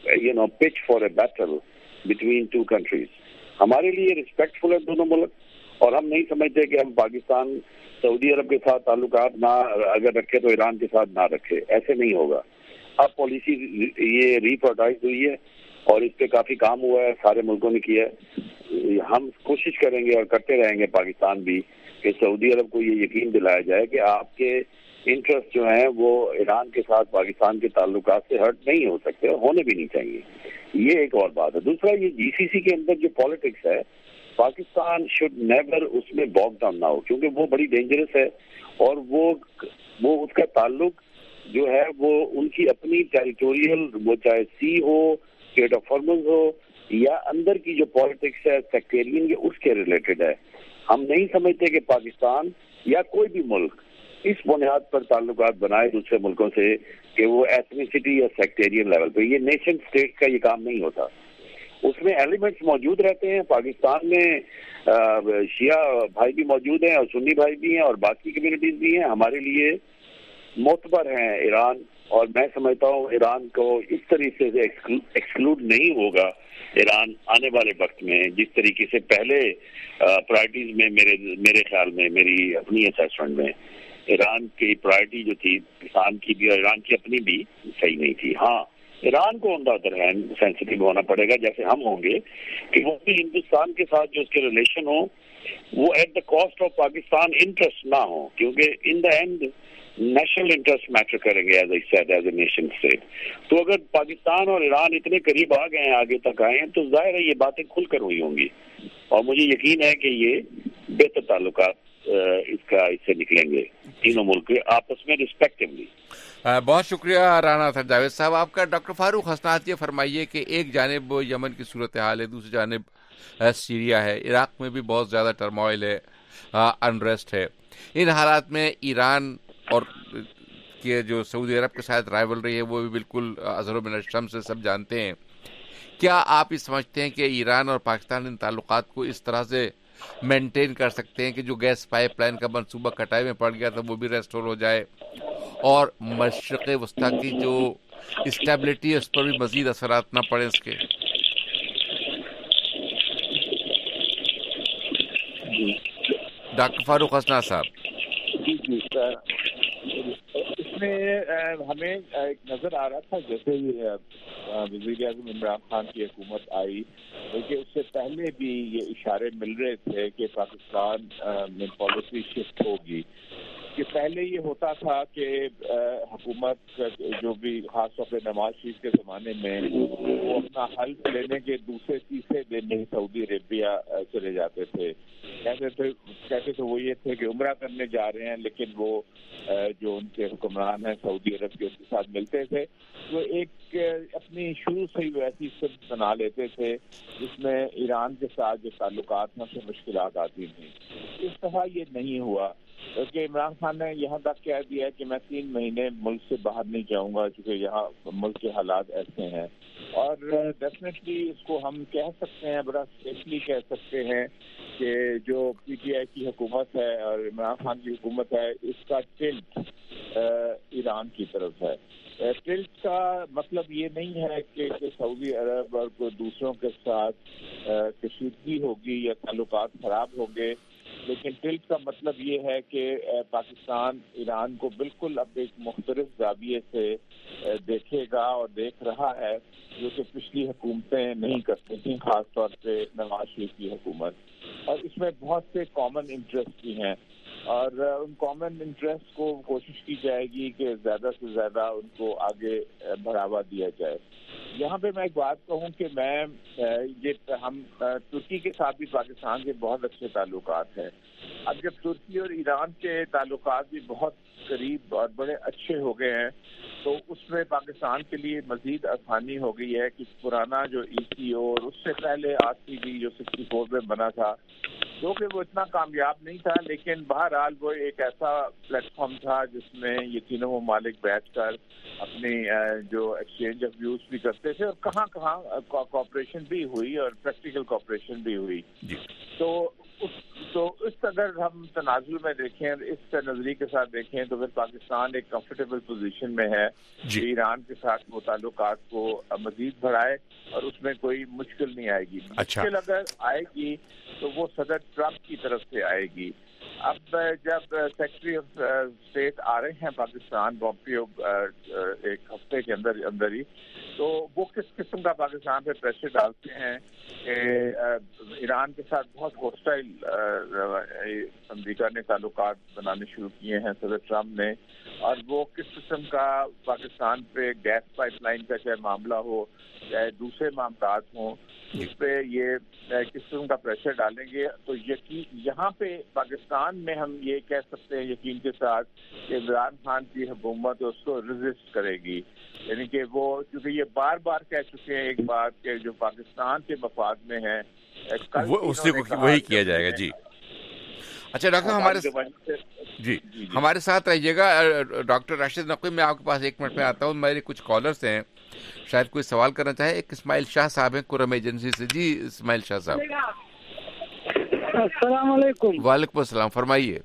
pitch for a battle between two countries. ہمارے لیے ریسپیکٹفل ہے دونوں ملک، اور ہم نہیں سمجھتے کہ ہم پاکستان سعودی عرب کے ساتھ تعلقات نہ اگر رکھے تو ایران کے ساتھ نہ رکھے. ایسے نہیں ہوگا. اب پالیسی یہ ری پروٹائز ہوئی ہے اور اس پہ کافی کام ہوا ہے، سارے ملکوں نے کیا ہے. ہم کوشش کریں گے اور کرتے رہیں گے پاکستان بھی کہ سعودی عرب کو یہ یقین دلایا جائے کہ آپ کے انٹرسٹ جو ہیں وہ ایران کے ساتھ پاکستان کے تعلقات سے ہرٹ نہیں ہو سکتے، ہونے بھی نہیں چاہیے. یہ ایک اور بات ہے. دوسرا یہ جی سی سی کے اندر جو پالیٹکس ہے، پاکستان شوڈ نیور اس میں باک ڈاؤن نہ ہو، کیونکہ وہ بڑی ڈینجرس ہے، اور وہ اس کا تعلق جو ہے وہ ان کی اپنی ٹیریٹوریل، وہ چاہے سی ہو، اسٹیٹ آف ہارمز ہو، یا اندر کی جو پالیٹکس ہے سیکٹیرین، یہ اس کے ریلیٹڈ ہے. ہم نہیں سمجھتے کہ پاکستان یا کوئی بھی ملک اس بنیاد پر تعلقات بنائے دوسرے ملکوں سے کہ وہ ایتھنیسٹی یا سیکٹیرین لیول پہ. یہ نیشن اسٹیٹ کا یہ کام نہیں ہوتا. اس میں ایلیمنٹس موجود رہتے ہیں. پاکستان میں شیعہ بھائی بھی موجود ہیں اور سنی بھائی بھی ہیں اور باقی کمیونٹیز بھی ہیں. ہمارے لیے معتبر ہیں ایران، اور میں سمجھتا ہوں ایران کو اس طریقے سے ایکسکلوڈ نہیں ہوگا ایران آنے والے وقت میں، جس طریقے سے پہلے پرائرٹیز میں میرے خیال میں، میری اپنی اسیسمنٹ میں، ایران کی پرائرٹی جو تھی پاکستان کی بھی اور ایران کی اپنی بھی صحیح نہیں تھی. ہاں، ایران کو آن ادر ہینڈ سینسیٹیو ہونا پڑے گا جیسے ہم ہوں گے کہ وہ بھی ہندوستان کے ساتھ جو اس کے ریلیشن ہوں وہ at the cost of Pakistan interest نہ ہو، کیونکہ in the end national interest matter کریں گے ایز اے نیشن اسٹیٹ. تو اگر پاکستان اور ایران اتنے قریب آ گئے ہیں، آگے تک آئے ہیں، تو ظاہر ہے یہ باتیں کھل کر ہوئی ہوں گی، اور مجھے یقین ہے کہ یہ بہتر تعلقات اس سے نکلیں گے تینوں ملک آپس میں رسپیکٹولی. بہت شکریہ رانا اطہر جاوید صاحب آپ کا. ڈاکٹر فاروق حسنات یہ فرمائیے کہ ایک جانب یمن کی صورتحال ہے, دوسری جانب سیریا ہے, عراق میں بھی بہت زیادہ ٹرموائل ہے, انریسٹ ہے. ان حالات میں ایران اور کہ جو سعودی عرب کے ساتھ رائیولری ہے وہ بھی بالکل ازہر من الشمس سے سب جانتے ہیں. کیا آپ یہ سمجھتے ہیں کہ ایران اور پاکستان ان تعلقات کو اس طرح سے مینٹین کر سکتے ہیں کہ جو گیس پائپ لائن کا منصوبہ کٹائی میں پڑ گیا تھا وہ بھی ریسٹور ہو جائے اور مشرق وسطیٰ کی جو اسٹیبلٹی ہے اس پر بھی مزید اثرات نہ پڑے اس کے؟ ڈاکٹر فاروق حسنات صاحب. جی اس میں ہمیں ایک نظر آ رہا تھا جیسے وزیر اعظم عمران خان کی حکومت آئی, بلکہ اس سے پہلے بھی یہ اشارے مل رہے تھے کہ پاکستان میں پالیسی شفٹ ہوگی. کہ پہلے یہ ہوتا تھا کہ حکومت جو بھی خاص طور پہ نواز شریف کے زمانے میں وہ اپنا حلف لینے کے دوسرے تیسرے دن ہی سعودی عربیہ چلے جاتے تھے. کہتے تھے وہ یہ تھے کہ عمرہ کرنے جا رہے ہیں, لیکن وہ جو ان کے حکمران ہیں سعودی عرب کے ان کے ساتھ ملتے تھے وہ ایک اپنی شروع سے ہی ویسی سمت بنا لیتے تھے جس میں ایران کے ساتھ جو تعلقات ہیں اس میں مشکلات آتی تھیں. اس دفعہ یہ نہیں ہوا, کیونکہ عمران خان نے یہاں تک کہہ دیا کہ میں 3 مہینے ملک سے باہر نہیں جاؤں گا کیونکہ یہاں ملک کے حالات ایسے ہیں. اور ڈیفینیٹلی اس کو ہم کہہ سکتے ہیں, بڑا سیفلی کہہ سکتے ہیں کہ جو پی ٹی آئی کی حکومت ہے اور عمران خان کی حکومت ہے اس کا ٹلٹ ایران کی طرف ہے. ٹلٹ کا مطلب یہ نہیں ہے کہ سعودی عرب اور کوئی دوسروں کے ساتھ کشیدگی ہوگی یا تعلقات خراب ہوں گے, لیکن ٹلٹ کا مطلب یہ ہے کہ پاکستان ایران کو بالکل اب ایک مختلف زاویے سے دیکھے گا اور دیکھ رہا ہے جو کہ پچھلی حکومتیں نہیں کرتی تھیں, خاص طور پہ نواز شریف کی حکومت. اور اس میں بہت سے کامن انٹرسٹ بھی ہیں اور ان کامن انٹرسٹ کو کوشش کی جائے گی کہ زیادہ سے زیادہ ان کو آگے بڑھاوا دیا جائے. یہاں پہ میں ایک بات کہوں کہ ہم ترکی کے ساتھ بھی پاکستان کے بہت اچھے تعلقات ہیں. اب جب ترکی اور ایران کے تعلقات بھی بہت قریب اور بڑے اچھے ہو گئے ہیں تو اس میں پاکستان کے لیے مزید آسانی ہو گئی ہے کہ پرانا جو ای سی او اور اس سے پہلے آر سی بی جو 64 میں بنا تھا جو کہ وہ اتنا کامیاب نہیں تھا, لیکن بہرحال وہ ایک ایسا پلیٹ فارم تھا جس میں یہ تینوں ممالک بیٹھ کر اپنی جو ایکسچینج آف ویوز بھی کرتے تھے اور کہاں کوآپریشن بھی ہوئی اور پریکٹیکل کوآپریشن بھی ہوئی. تو اس اگر ہم تناظر میں دیکھیں, اس نظریے کے ساتھ دیکھیں تو پھر پاکستان ایک کمفرٹیبل پوزیشن میں ہے کہ ایران کے ساتھ وہ تعلقات کو مزید بڑھائے اور اس میں کوئی مشکل نہیں آئے گی. مشکل اگر آئے گی تو وہ صدر ٹرمپ کی طرف سے آئے گی. اب جب سیکرٹری آف اسٹیٹ آ رہے ہیں پاکستان پومپیو ایک ہفتے کے اندر ہی, تو وہ کس قسم کا پاکستان پہ پریشر ڈالتے ہیں کہ ایران کے ساتھ بہت ہوسٹائل امریکہ نے تعلقات بنانے شروع کیے ہیں صدر ٹرمپ نے, اور وہ کس قسم کا پاکستان پہ گیس پائپ لائن کا چاہے معاملہ ہو چاہے دوسرے معاملات ہوں اس پہ یہ کس قسم کا پریشر ڈالیں گے. تو یہاں پہ پاکستان میں ہم یہ کہہ سکتے ہیں یقین کے ساتھ کہ عمران خان کی حکومت اس کو ریزسٹ کرے گی, یعنی کہ وہ کیونکہ یہ بار بار کہہ چکے ہیں ایک بات کہ جو پاکستان کے مفاد میں ہے وہی کیا جائے گا. جی اچھا ڈاکٹر ہمارے ساتھ رہیے گا. ڈاکٹر راشد نقوی, میں آپ کے پاس 1 منٹ میں آتا ہوں. میرے کچھ کالرز ہیں, شاید کوئی سوال کرنا چاہے. ایک اسماعیل شاہ صاحب ہیں کرم ایجنسی سے. جی اسماعیل شاہ صاحب. السلام علیکم. وعلیکم السلام, فرمائیے.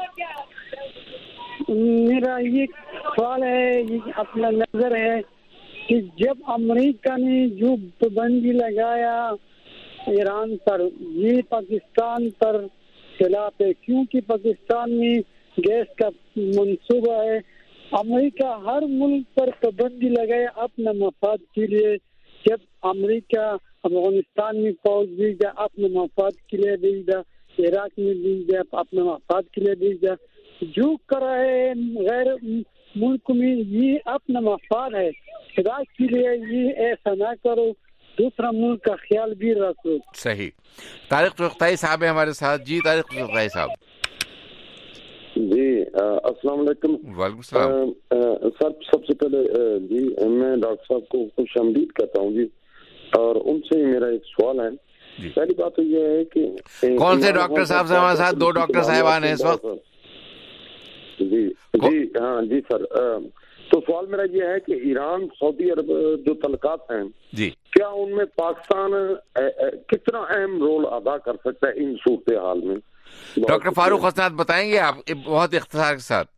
میرا یہ سوال ہے, اپنا نظر ہے کہ جب امریکہ نے جو پابندی لگایا ایران پر, یہ پاکستان پر خلاف ہے کیونکہ پاکستان میں گیس کا منصوبہ ہے. امریکہ ہر ملک پر پابندی لگائے اپنے مفاد کے لیے. جب امریکہ افغانستان میں فوج دی جائے اپنے مفاد کے لیے دی جائے, عراق میں دی جائے اپنے مفاد کے لیے دی جائے. جو کر رہے ہیں غیر ملک میں یہ اپنا مفاد ہے, خدا کے لیے یہ ایسا نہ کرو, دوسرا ملک کا خیال بھی رکھو. صحیح. طارق رفتائی صاحب ہیں ہمارے ساتھ. جی طارق رفتائی صاحب. السلام علیکم. وعلیکم السلام. سر سب سے پہلے جی میں ڈاکٹر صاحب کو خوش آمدید کرتا ہوں جی, اور ان سے میرا ایک سوال ہے. پہلی بات تو یہ ہے کہ کون سے ڈاکٹر صاحب سے ہمارے ساتھ؟ 2 ڈاکٹر صاحبان ہیں اس وقت. جی ہاں جی سر. تو سوال میرا یہ ہے کہ ایران سعودی عرب جو تعلقات ہیں جی, کیا ان میں پاکستان کتنا اہم رول ادا کر سکتا ہے ان صورتحال میں؟ ڈاکٹر فاروق حسنات بتائیں گے آپ بہت اختصار کے ساتھ.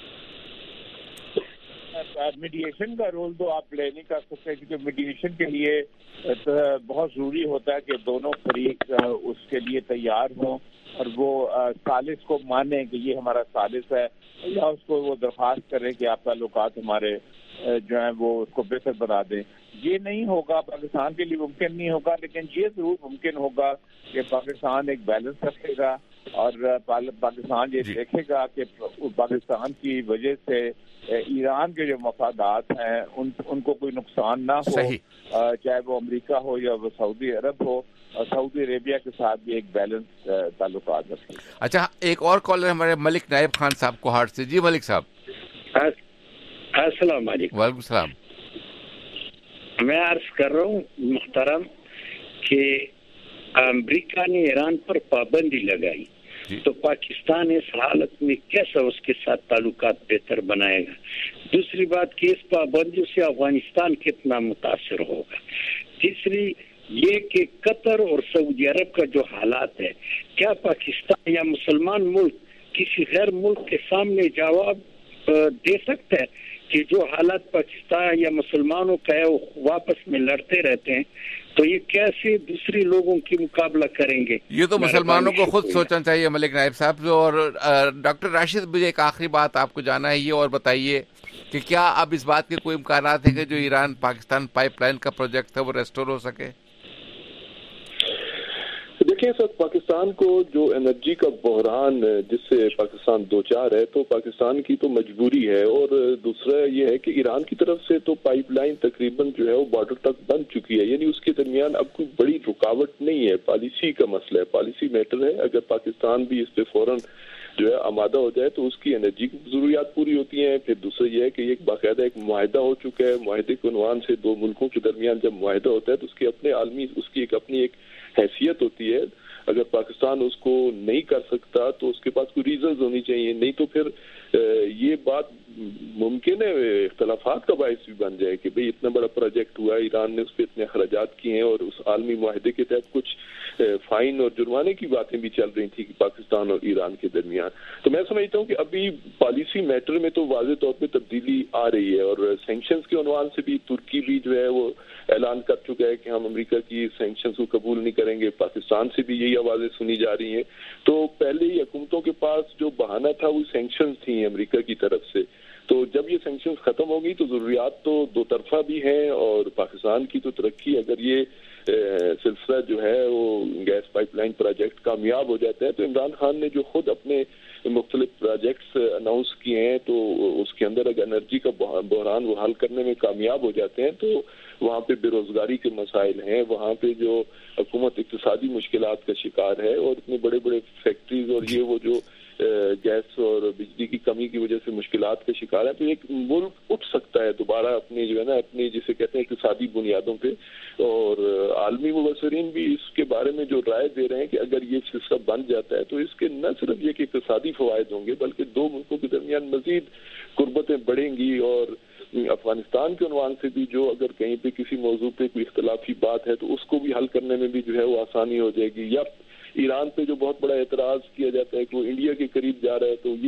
میڈیشن کا رول تو آپ پلے نہیں کر سکتے, کیونکہ میڈیشن کے لیے بہت ضروری ہوتا ہے کہ دونوں فریق اس کے لیے تیار ہوں اور وہ ثالث کو مانیں کہ یہ ہمارا ثالث ہے, یا اس کو وہ درخواست کریں کہ آپ تعلقات ہمارے جو ہیں وہ اس کو بہتر بنا دیں. یہ نہیں ہوگا, پاکستان کے لیے ممکن نہیں ہوگا, لیکن یہ ضرور ممکن ہوگا کہ پاکستان ایک بیلنس رکھے گا اور پاکستان یہ دیکھے گا کہ پاکستان کی وجہ سے ایران کے جو مفادات ہیں ان کو کوئی نقصان نہ ہو, چاہے وہ امریکہ ہو یا وہ سعودی عرب ہو, اور سعودی عربیہ کے ساتھ بھی ایک بیلنس تعلقات رکھیں. اچھا, ایک اور کالر ہمارے ملک نائب خان صاحب کو ہارٹ سے. جی ملک صاحب. السلام علیکم. وعلیکم السلام. میں عرض کر رہا ہوں محترم کہ امریکہ نے ایران پر پابندی لگائی تو پاکستان اس حالت میں کیسا اس کے ساتھ تعلقات بہتر بنائے گا؟ دوسری بات کہ اس پابندی سے افغانستان کتنا متاثر ہوگا؟ تیسری یہ کہ قطر اور سعودی عرب کا جو حالات ہے, کیا پاکستان یا مسلمان ملک کسی غیر ملک کے سامنے جواب دے سکتا ہے کہ جو حالات پاکستان یا مسلمانوں کا ہے وہ واپس میں لڑتے رہتے ہیں, تو یہ کیسے دوسری لوگوں کی مقابلہ کریں گے؟ یہ تو مسلمانوں کو خود سوچنا چاہیے ملک نائب صاحب. اور ڈاکٹر راشد, مجھے ایک آخری بات آپ کو جانا ہے یہ, اور بتائیے کہ کیا اب اس بات کے کوئی امکانات ہیں کہ جو ایران پاکستان پائپ لائن کا پروجیکٹ ہے وہ ریسٹور ہو سکے؟ دیکھیں سر, پاکستان کو جو انرجی کا بحران جس سے پاکستان دوچار ہے, تو پاکستان کی تو مجبوری ہے, اور دوسرا یہ ہے کہ ایران کی طرف سے تو پائپ لائن تقریباً جو ہے وہ بارڈر تک بن چکی ہے, یعنی اس کے درمیان اب کوئی بڑی رکاوٹ نہیں ہے. پالیسی کا مسئلہ ہے, پالیسی میٹر ہے. اگر پاکستان بھی اس پہ فوراً جو ہے آمادہ ہو جائے تو اس کی انرجی کی ضروریات پوری ہوتی ہیں. پھر دوسرا یہ ہے کہ ایک باقاعدہ ایک معاہدہ ہو چکا ہے, معاہدے کے عنوان سے 2 ملکوں کے درمیان جب معاہدہ ہوتا ہے تو اس کی اپنے عالمی اس کی ایک اپنی ایک حیثیت ہوتی ہے. اگر پاکستان اس کو نہیں کر سکتا تو اس کے پاس کوئی ریزنز ہونی چاہیے, نہیں تو پھر یہ بات ممکن ہے اختلافات کا باعث بھی بن جائے کہ بھئی اتنا بڑا پروجیکٹ ہوا, ایران نے اس پہ اتنے اخراجات کیے ہیں, اور اس عالمی معاہدے کے تحت کچھ فائن اور جرمانے کی باتیں بھی چل رہی تھی کہ پاکستان اور ایران کے درمیان. تو میں سمجھتا ہوں کہ ابھی پالیسی میٹر میں تو واضح طور پہ تبدیلی آ رہی ہے, اور سینکشنز کے عنوان سے بھی ترکی بھی جو ہے وہ اعلان کر چکا ہے کہ ہم امریکہ کی سینکشنز کو قبول نہیں کریں گے. پاکستان سے بھی یہی آوازیں سنی جا رہی ہیں. تو پہلے ہی حکومتوں کے پاس جو بہانہ تھا وہ سینکشنز تھیں امریکہ کی طرف سے, تو جب یہ سینکشنز ختم ہوگی تو ضروریات تو 2 طرفہ بھی ہیں, اور پاکستان کی تو ترقی, اگر یہ سلسلہ جو ہے وہ گیس پائپ لائن پروجیکٹ کامیاب ہو جاتا ہے, تو عمران خان نے جو خود اپنے مختلف پروجیکٹس اناؤنس کیے ہیں, تو اس کے اندر اگر انرجی کا بحران وہ حل کرنے میں کامیاب ہو جاتے ہیں تو وہاں پہ بے روزگاری کے مسائل ہیں, وہاں پہ جو حکومت اقتصادی مشکلات کا شکار ہے, اور اتنے بڑے بڑے فیکٹریز اور یہ وہ جو گیس اور بجلی کی کمی کی وجہ سے مشکلات کا شکار ہے, تو ایک ملک اٹھ سکتا ہے دوبارہ اپنی جو ہے نا اپنی جسے کہتے ہیں اقتصادی بنیادوں پہ. اور عالمی مبصرین بھی اس کے بارے میں جو رائے دے رہے ہیں کہ اگر یہ سلسلہ بن جاتا ہے تو اس کے نہ صرف یہ کہ اقتصادی فوائد ہوں گے, بلکہ 2 ملکوں کے درمیان مزید قربتیں بڑھیں گی, اور افغانستان کے عنوان سے بھی جو اگر کہیں پہ کسی موضوع پہ کوئی اختلافی بات ہے تو اس کو بھی حل کرنے میں بھی جو ہے وہ آسانی ہو جائے گی. یا ایران پہ جو بہت بڑا اعتراض کیا جاتا ہے کہ وہ انڈیا کے قریب جا رہا ہے, تو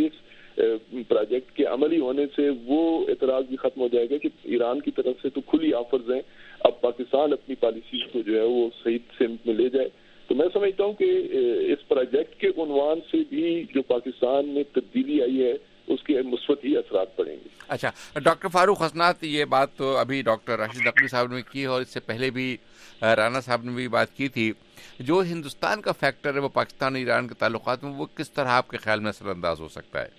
یہ پروجیکٹ کے عملی ہونے سے وہ اعتراض بھی ختم ہو جائے گا کہ ایران کی طرف سے تو کھلی آفرز ہیں, اب پاکستان اپنی پالیسی کو جو ہے وہ صحیح سمت میں لے جائے. تو میں سمجھتا ہوں کہ اس پروجیکٹ کے عنوان سے بھی جو پاکستان میں تبدیلی آئی ہے اس کے مثبت ہی اثرات پڑیں گے. اچھا, ڈاکٹر فاروق حسنات, یہ بات تو ابھی ڈاکٹر راشد نقوی صاحب نے کی اور اس سے پہلے بھی رانا صاحب نے بھی بات کی تھی. جو ہندوستان کا فیکٹر ہے وہ پاکستان اور ایران کے تعلقات میں وہ کس طرح آپ کے خیال میں اثر انداز ہو سکتا ہے؟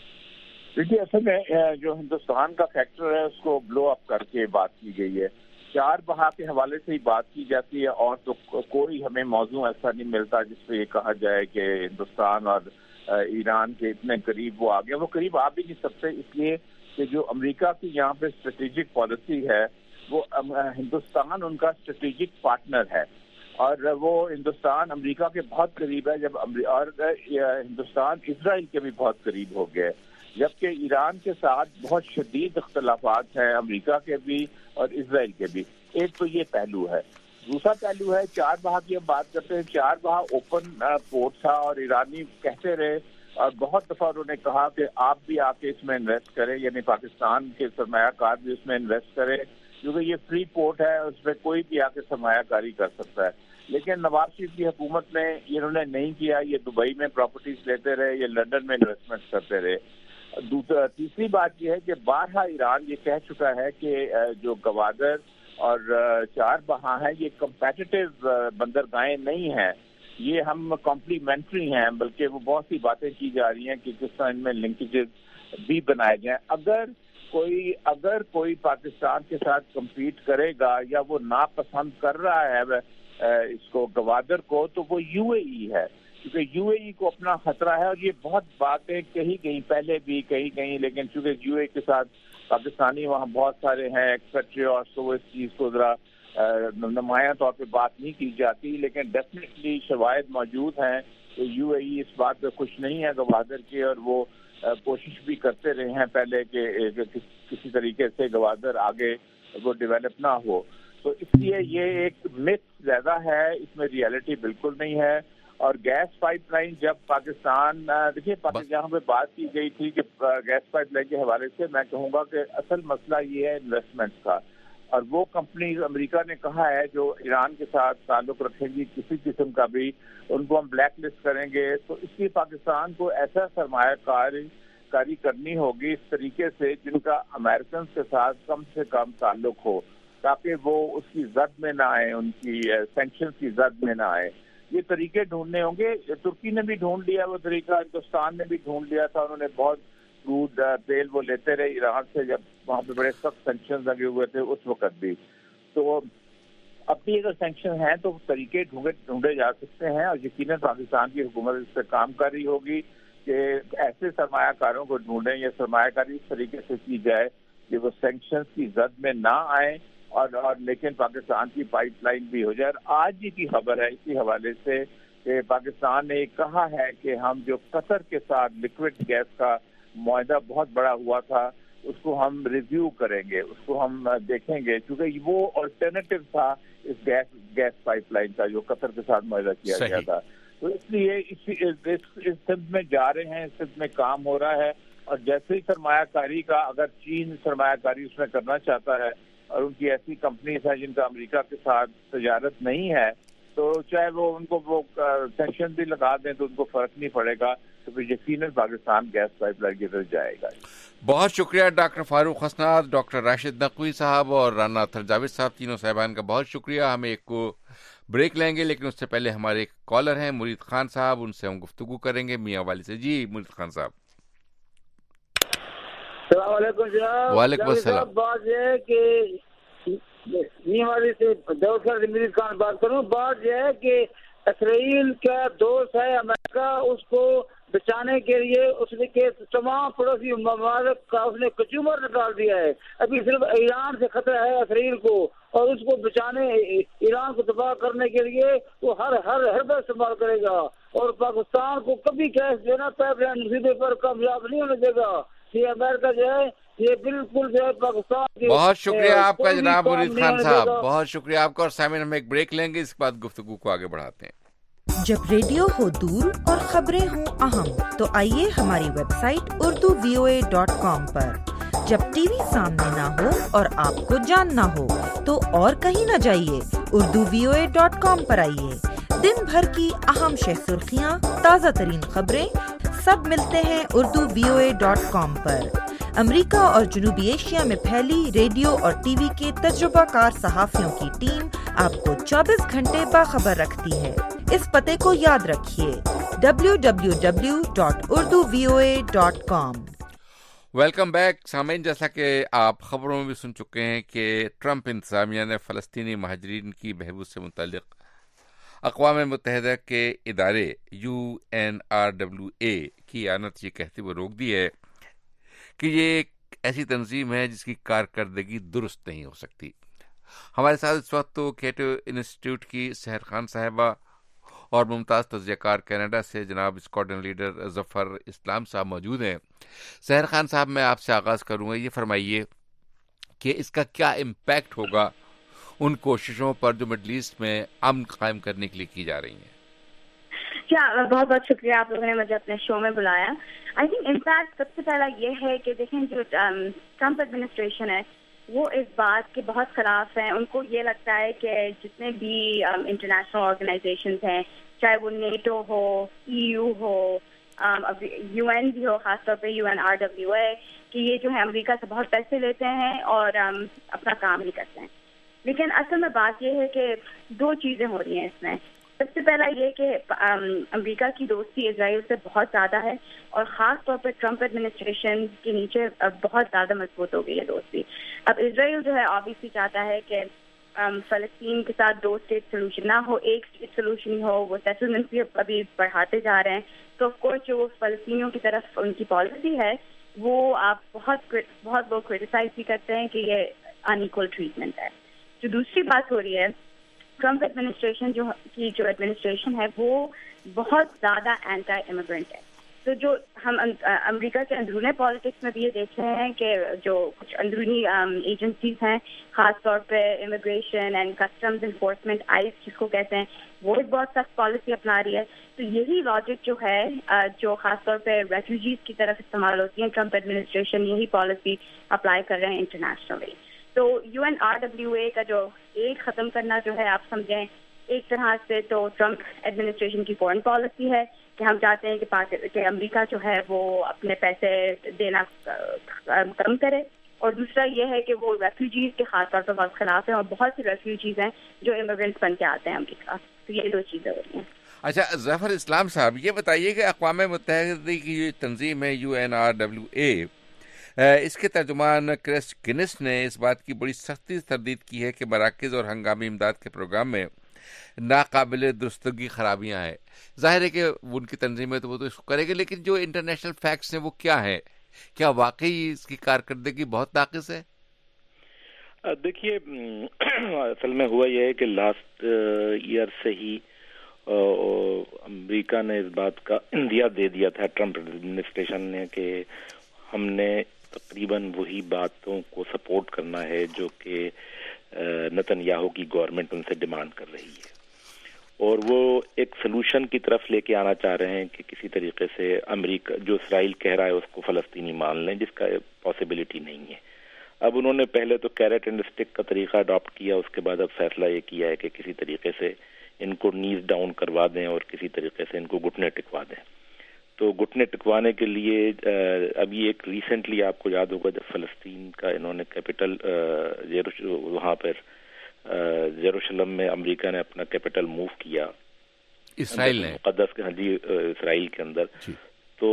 دیکھیے, اصل میں جو ہندوستان کا فیکٹر ہے اس کو بلو اپ کر کے بات کی گئی ہے. 4 بہا کے حوالے سے ہی بات کی جاتی ہے, اور تو کوئی ہمیں موضوع ایسا نہیں ملتا جس پہ یہ کہا جائے کہ ہندوستان اور ایران کے اتنے قریب وہ آ گیا. وہ قریب آ بھی نہیں سکتے اس لیے کہ جو امریکہ کی یہاں پہ اسٹریٹجک پالیسی ہے وہ ہندوستان ان کا اسٹریٹجک پارٹنر ہے اور وہ ہندوستان امریکہ کے بہت قریب ہے. اور ہندوستان اسرائیل کے بھی بہت قریب ہو گئے, جبکہ ایران کے ساتھ بہت شدید اختلافات ہیں امریکہ کے بھی اور اسرائیل کے بھی. ایک تو یہ پہلو ہے. دوسرا پہلو ہے چار بہا کی ہم بات کرتے ہیں. چار بہا اوپن پورٹ تھا اور ایرانی کہتے رہے اور بہت دفعہ انہوں نے کہا کہ آپ بھی آ کے اس میں انویسٹ کریں, یعنی پاکستان کے سرمایہ کار بھی اس میں انویسٹ کریں کیونکہ یہ فری پورٹ ہے, اس پہ کوئی بھی آ کے سرمایہ کاری کر سکتا ہے. لیکن نواز شریف کی حکومت میں انہوں نے نہیں کیا. یہ دبئی میں پراپرٹیز لیتے رہے, یہ لندن میں انویسٹمنٹ کرتے رہے. تیسری بات یہ ہے کہ بارہا ایران یہ کہہ چکا ہے کہ جو گوادر اور چار بہا ہیں یہ کمپیٹیٹیو بندرگاہیں نہیں ہیں, یہ ہم کمپلیمنٹری ہیں, بلکہ وہ بہت سی باتیں کی جا رہی ہیں کہ کس طرح ان میں لنکیجز بھی بنائے جائیں. اگر کوئی پاکستان کے ساتھ کمپیٹ کرے گا یا وہ ناپسند کر رہا ہے اس کو گوادر کو تو وہ یو اے ای ہے, کیونکہ یو اے ای کو اپنا خطرہ ہے. اور یہ بہت باتیں کہی گئی پہلے بھی کہی گئی, لیکن چونکہ یو اے کے ساتھ پاکستانی وہاں بہت سارے ہیں ایکسپیٹریٹس تو وہ اس چیز کو ذرا نمایاں طور پہ بات نہیں کی جاتی. لیکن ڈیفینیٹلی شواہد موجود ہیں کہ یو اے ای اس بات پہ خوش نہیں ہے گوادر کے, اور وہ کوشش بھی کرتے رہے ہیں پہلے کہ کسی طریقے سے گوادر آگے وہ ڈیولپ نہ ہو. تو اس لیے یہ ایک متھ زیادہ ہے, اس میں ریئلٹی بالکل نہیں ہے. اور گیس پائپ لائن جب پاکستان دیکھیے جہاں پہ بات کی گئی تھی کہ گیس پائپ لائن کے حوالے سے میں کہوں گا کہ اصل مسئلہ یہ ہے انویسٹمنٹ کا, اور وہ کمپنیز امریکہ نے کہا ہے جو ایران کے ساتھ تعلق رکھیں گی کسی قسم کا بھی ان کو ہم بلیک لسٹ کریں گے. تو اس لیے پاکستان کو ایسا سرمایہ کاری کرنی ہوگی اس طریقے سے جن کا امریکنز کے ساتھ کم سے کم تعلق ہو, تاکہ وہ اس کی زد میں نہ آئے, ان کی سینکشنز کی زد میں نہ آئے. یہ طریقے ڈھونڈنے ہوں گے. ترکی نے بھی ڈھونڈ لیا وہ طریقہ, ہندوستان نے بھی ڈھونڈ لیا تھا. انہوں نے بہت کرود تیل وہ لیتے رہے ایران سے جب وہاں پہ بڑے سخت سینکشن لگے ہوئے تھے اس وقت بھی. تو اب بھی اگر سینکشن ہیں تو طریقے ڈھونڈے جا سکتے ہیں, اور یقیناً پاکستان کی حکومت اس پہ کام کر رہی ہوگی کہ ایسے سرمایہ کاروں کو ڈھونڈیں یا سرمایہ کاری اس طریقے سے کی جائے کہ وہ سینکشنز کی زد میں نہ آئیں اور لیکن پاکستان کی پائپ لائن بھی ہو جائے. آج ہی کی خبر ہے اسی حوالے سے کہ پاکستان نے کہا ہے کہ ہم جو قطر کے ساتھ لکوڈ گیس کا معاہدہ بہت بڑا ہوا تھا اس کو ہم ریویو کریں گے, اس کو ہم دیکھیں گے, کیونکہ وہ آلٹرنیٹو تھا اس گیس پائپ لائن کا جو قطر کے ساتھ معاہدہ کیا گیا تھا. تو اس لیے اس سمت میں جا رہے ہیں, اس سمت میں کام ہو رہا ہے. اور جیسے ہی سرمایہ کاری کا اگر چین سرمایہ کاری اس میں کرنا چاہتا ہے اور ان کی ایسی کمپنیز ہیں جن کا امریکہ کے ساتھ تجارت نہیں ہے, تو چاہے وہ ان کو وہ سینکشن بھی لگا دیں تو ان کو فرق نہیں پڑے گا, تو پھر یقیناً پاکستان گیس پائپ لائن کی طرف جائے گا. بہت شکریہ ڈاکٹر فاروق حسنات, ڈاکٹر راشد نقوی صاحب اور رانا اطہر جاوید صاحب, تینوں صاحبان کا بہت شکریہ. ہم ایک بریک لیں گے, لیکن اس سے پہلے ہمارے ایک کالر ہیں مرید خان صاحب, ان سے ہم گفتگو کریں گے میاں والی سے. جی مرید خان صاحب. السلام علیکم جناب. وعلیکم السلام. بات یہ ہے کہ میاں والی سے مرید خان بات کروں. بات یہ ہے کہ اسرائیل کا دوست ہے امریکہ, اس کو بچانے کے لیے اس نے کہ تمام پڑوسی ممالک کا اس نے کچومر نکال دیا ہے. ابھی صرف ایران سے خطرہ ہے اسرائیل کو, اور اس کو بچانے ایران کو تباہ کرنے کے لیے وہ ہر بات استعمال کرے گا, اور پاکستان کو کبھی کیش دینا پائپ لائن مصیبے پر کامیاب نہیں ہونے دے گا. یہ امریکہ جو ہے یہ بالکل جو ہے پاکستان کی. بہت شکریہ آپ کا جناب مرید خان صاحب, بہت شکریہ آپ کا. اور سامعین ہم ایک بریک لیں گے, اس کے بعد گفتگو کو آگے بڑھاتے ہیں. جب ریڈیو ہو دور اور خبریں ہوں اہم تو آئیے ہماری ویب سائٹ urduvoa.com پر. جب ٹی وی سامنے نہ ہو اور آپ کو جاننا ہو تو اور کہیں نہ جائیے, urduvoa.com پر آئیے. دن بھر کی اہم شہ سرخیاں, تازہ ترین خبریں سب ملتے ہیں urduvoa.com پر. امریکہ اور جنوبی ایشیا میں پھیلی ریڈیو اور ٹی وی کے تجربہ کار صحافیوں کی ٹیم آپ کو 24 گھنٹے باخبر رکھتی ہے. اس پتے کو یاد رکھیے, www.urduvoa.com. ویلکم بیک سامعین. جیسا کہ آپ خبروں میں بھی سن چکے ہیں کہ ٹرمپ انتظامیہ نے فلسطینی مہاجرین کی بہبود سے متعلق اقوام متحدہ کے ادارے UNRWA کی اعانت یہ کہتے ہوئے روک دی ہے کہ یہ ایک ایسی تنظیم ہے جس کی کارکردگی درست نہیں ہو سکتی. ہمارے ساتھ اس وقت تو کیٹو انسٹیٹیوٹ کی سحر خان صاحبہ اور ممتاز تجزیہ کار کینیڈا سے جناب اسکواڈرن لیڈر ظفر اسلام صاحب موجود ہیں. سحر خان صاحب، میں آپ سے آغاز کروں گا. یہ فرمائیے کہ اس کا کیا امپیکٹ ہوگا ان کوششوں پر جو مڈل ایسٹ میں امن قائم کرنے کے لیے کی جا رہی ہیں؟ بہت بہت شکریہ آپ لوگوں نے مجھے اپنے شو میں بلایا. آئی تھنک امپیکٹ سب سے پہلا یہ ہے کہ دیکھیں جو ٹرمپ ایڈمنسٹریشن ہے وہ اس بات کے بہت خلاف ہیں. ان کو یہ لگتا ہے کہ جتنے بھی انٹرنیشنل آرگنائزیشنز ہیں، چاہے وہ نیٹو ہو، EU ہو، UN بھی ہو، خاص طور پہ UNRWA، کہ یہ جو ہے امریکہ سے بہت پیسے لیتے ہیں اور اپنا کام نہیں کرتے ہیں. لیکن اصل میں بات یہ ہے کہ دو چیزیں ہو رہی ہیں اس میں. سب سے پہلا یہ کہ امریکہ کی دوستی اسرائیل سے بہت زیادہ ہے، اور خاص طور پہ ٹرمپ ایڈمنسٹریشن کے نیچے بہت زیادہ مضبوط ہو گئی ہے دوستی. اب اسرائیل جو ہے آبویسلی چاہتا ہے کہ فلسطین کے ساتھ 2 اسٹیٹ سولوشن نہ ہو، 1 اسٹیٹ سولوشن ہی ہو. وہ سیٹلمنٹ بھی ابھی بڑھاتے جا رہے ہیں. تو آف کورس جو فلسطینیوں کی طرف ان کی پالیسی ہے وہ آپ بہت لوگ کرٹیسائز بھی کرتے ہیں کہ یہ ان ایکول ٹریٹمنٹ ہے. جو دوسری بات ہو رہی ہے، ٹرمپ ایڈمنسٹریشن جو ایڈمنسٹریشن ہے وہ بہت زیادہ اینٹی امیگرنٹ ہے. تو جو ہم امریکہ کے اندرونی پالیٹکس میں بھی یہ دیکھ رہے ہیں کہ جو کچھ اندرونی ایجنسیز ہیں، خاص طور پہ immigration and customs enforcement, ICE جس کو کہتے ہیں، وہ ایک بہت سخت پالیسی اپنا رہی ہے. تو یہی لاجک جو ہے جو خاص طور پہ ریفیوجیز کی طرف استعمال ہوتی ہیں، ٹرمپ ایڈمنسٹریشن یہی پالیسی اپلائی کر رہے ہیں انٹرنیشنلی. تو UNRWA کا جو ایڈ ختم کرنا جو ہے آپ سمجھیں ایک طرح سے تو ٹرمپ ایڈمنسٹریشن کی فورن پالیسی ہے کہ ہم چاہتے ہیں کہ امریکہ جو ہے وہ اپنے پیسے دینا کم کرے، اور دوسرا یہ ہے کہ وہ ریفیوجیز کے خاص طور پر بہت خلاف ہیں، اور بہت سی ریفیوجیز ہیں جو امیگرینٹس بن کے آتے ہیں امریکہ. تو یہ 2 چیزیں ہو رہی ہیں. اچھا ظفر اسلام صاحب، یہ بتائیے کہ اقوام متحدہ کی جو تنظیم ہے UNRWA، اس کے ترجمان کرس گنس نے اس بات کی بڑی سختی سے تردید کی ہے کہ مراکز اور ہنگامی امداد کے پروگرام میں ناقابل درستگی خرابیاں ہیں. ظاہر ہے کہ ان کی تنظیم ہے تو وہ تو اس کو کرے گی، لیکن جو انٹرنیشنل فیکٹس ہیں وہ کیا ہیں؟ کیا واقعی اس کی کارکردگی بہت ناقص ہے؟ دیکھیے، اصل میں ہوا یہ ہے کہ لاسٹ ایئر سے ہی امریکہ نے اس بات کا اندیا دے دیا تھا ٹرمپ ایڈمنسٹریشن نے کہ ہم نے تقریباً وہی باتوں کو سپورٹ کرنا ہے جو کہ نتن یاہو کی گورنمنٹ ان سے ڈیمانڈ کر رہی ہے، اور وہ ایک سلوشن کی طرف لے کے آنا چاہ رہے ہیں کہ کسی طریقے سے امریکہ جو اسرائیل کہہ رہا ہے اس کو فلسطینی مان لیں، جس کا پاسبلٹی نہیں ہے. اب انہوں نے پہلے تو کیرٹ اینڈ اسٹک کا طریقہ اڈاپٹ کیا، اس کے بعد اب فیصلہ یہ کیا ہے کہ کسی طریقے سے ان کو نیز ڈاؤن کروا دیں اور کسی طریقے سے ان کو گھٹنے ٹکوا دیں. تو گھٹنے ٹکوانے کے لیے ابھی ایک ریسنٹلی آپ کو یاد ہوگا جب فلسطین کا انہوں نے کیپٹل وہاں پر یروشلم میں امریکہ نے اپنا کیپٹل موو کیا، اسرائیل نے مقدس اسرائیل کے اندر، تو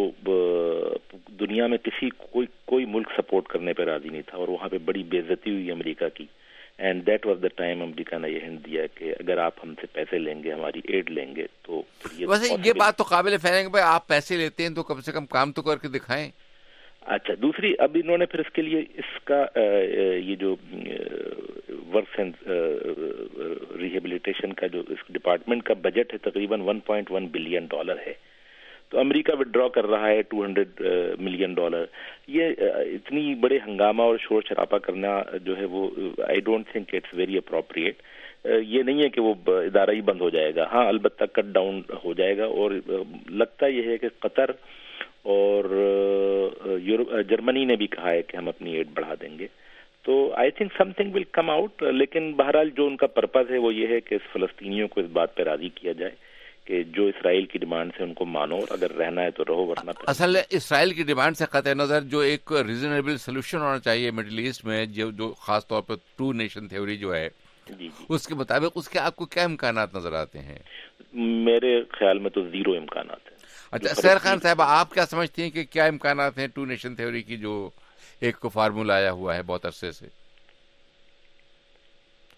دنیا میں کوئی ملک سپورٹ کرنے پہ راضی نہیں تھا، اور وہاں پہ بڑی بے عزتی ہوئی امریکہ کی. And that was the time امریکہ نے یہ ہنٹ دیا کہ اگر آپ ہم سے پیسے لیں گے، ہماری ایڈ لیں گے تو ویسے یہ بات تو قابل فہم ہے کہ بھائی آپ پیسے لیتے ہیں تو کم سے کم کام تو کر کے دکھائیں. اچھا، دوسری اب انہوں نے پھر اس کے لیے اس کا یہ جو ورکس اینڈ ریہیبلیٹیشن کا جو اس ڈپارٹمنٹ کا بجٹ ہے تقریباً $1.1 بلین ہے، تو امریکہ وڈرا کر رہا ہے $200 ملین. یہ اتنی بڑے ہنگامہ اور شور شرابہ کرنا جو ہے وہ I don't think it's very appropriate. یہ نہیں ہے کہ وہ ادارہ ہی بند ہو جائے گا، ہاں البتہ کٹ ڈاؤن ہو جائے گا، اور لگتا یہ ہے کہ قطر اور جرمنی نے بھی کہا ہے کہ ہم اپنی ایڈ بڑھا دیں گے. تو I think something will come out. لیکن بہرحال جو ان کا پرپز ہے وہ یہ ہے کہ فلسطینیوں کو اس بات پہ راضی کیا جائے کہ جو اسرائیل کی ڈیمانڈ سے ان کو مانو، اور اگر رہنا ہے تو رہو، ورنہ اصل اسرائیل کی ڈیمانڈ سے قطع نظر جو ایک ریزنیبل سولوشن ہونا چاہیے مڈل ایسٹ میں، جو خاص طور پر 2 نیشن تھیوری جو ہے اس کے مطابق اس کے آپ کو کیا امکانات نظر آتے ہیں؟ میرے خیال میں تو 0 امکانات ہیں. اچھا سحر خان صاحب، آپ کیا سمجھتی ہیں کہ کیا امکانات ہیں 2 نیشن تھیوری کی جو ایک فارمولا آیا ہوا ہے بہت عرصے سے؟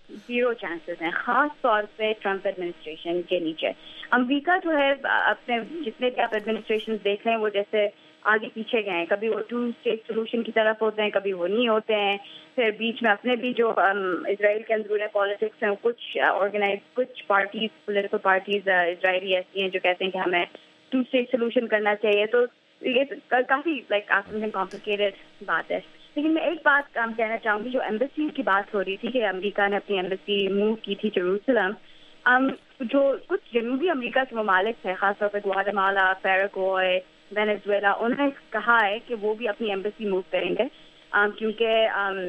زیرو چانسز ہیں، خاص طور پہ ٹرمپ ایڈمنسٹریشن کے نیچے. امریکہ جو ہے اپنے جتنے بھی آپ ایڈمنسٹریشن دیکھ رہے ہیں وہ جیسے آگے پیچھے گئے ہیں، کبھی وہ 2 اسٹیٹ سولوشن کی طرف ہوتے ہیں، کبھی وہ نہیں ہوتے ہیں. پھر بیچ میں اپنے بھی جو اسرائیل کے اندرون پالیٹکس ہیں، کچھ پارٹیز پولیٹیکل پارٹیز اسرائیلی ایسی ہیں جو کہتے ہیں کہ ہمیں 2 اسٹیٹ سولوشن کرنا چاہیے. تو یہ کافی کمپلیکیٹڈ بات ہے. لیکن میں ایک بات کہنا چاہوں گی، جو ایمبیسی کی بات ہو رہی تھی کہ امریکہ نے اپنی ایمبیسی موو کی تھی جیروسلم، جو کچھ جنوبی امریکہ کے ممالک تھے، خاص طور پہ گواٹمالا، پیراگوئے، وینزویلا، انہوں نے کہا ہے کہ وہ بھی اپنی ایمبیسی موو کریں گے، کیونکہ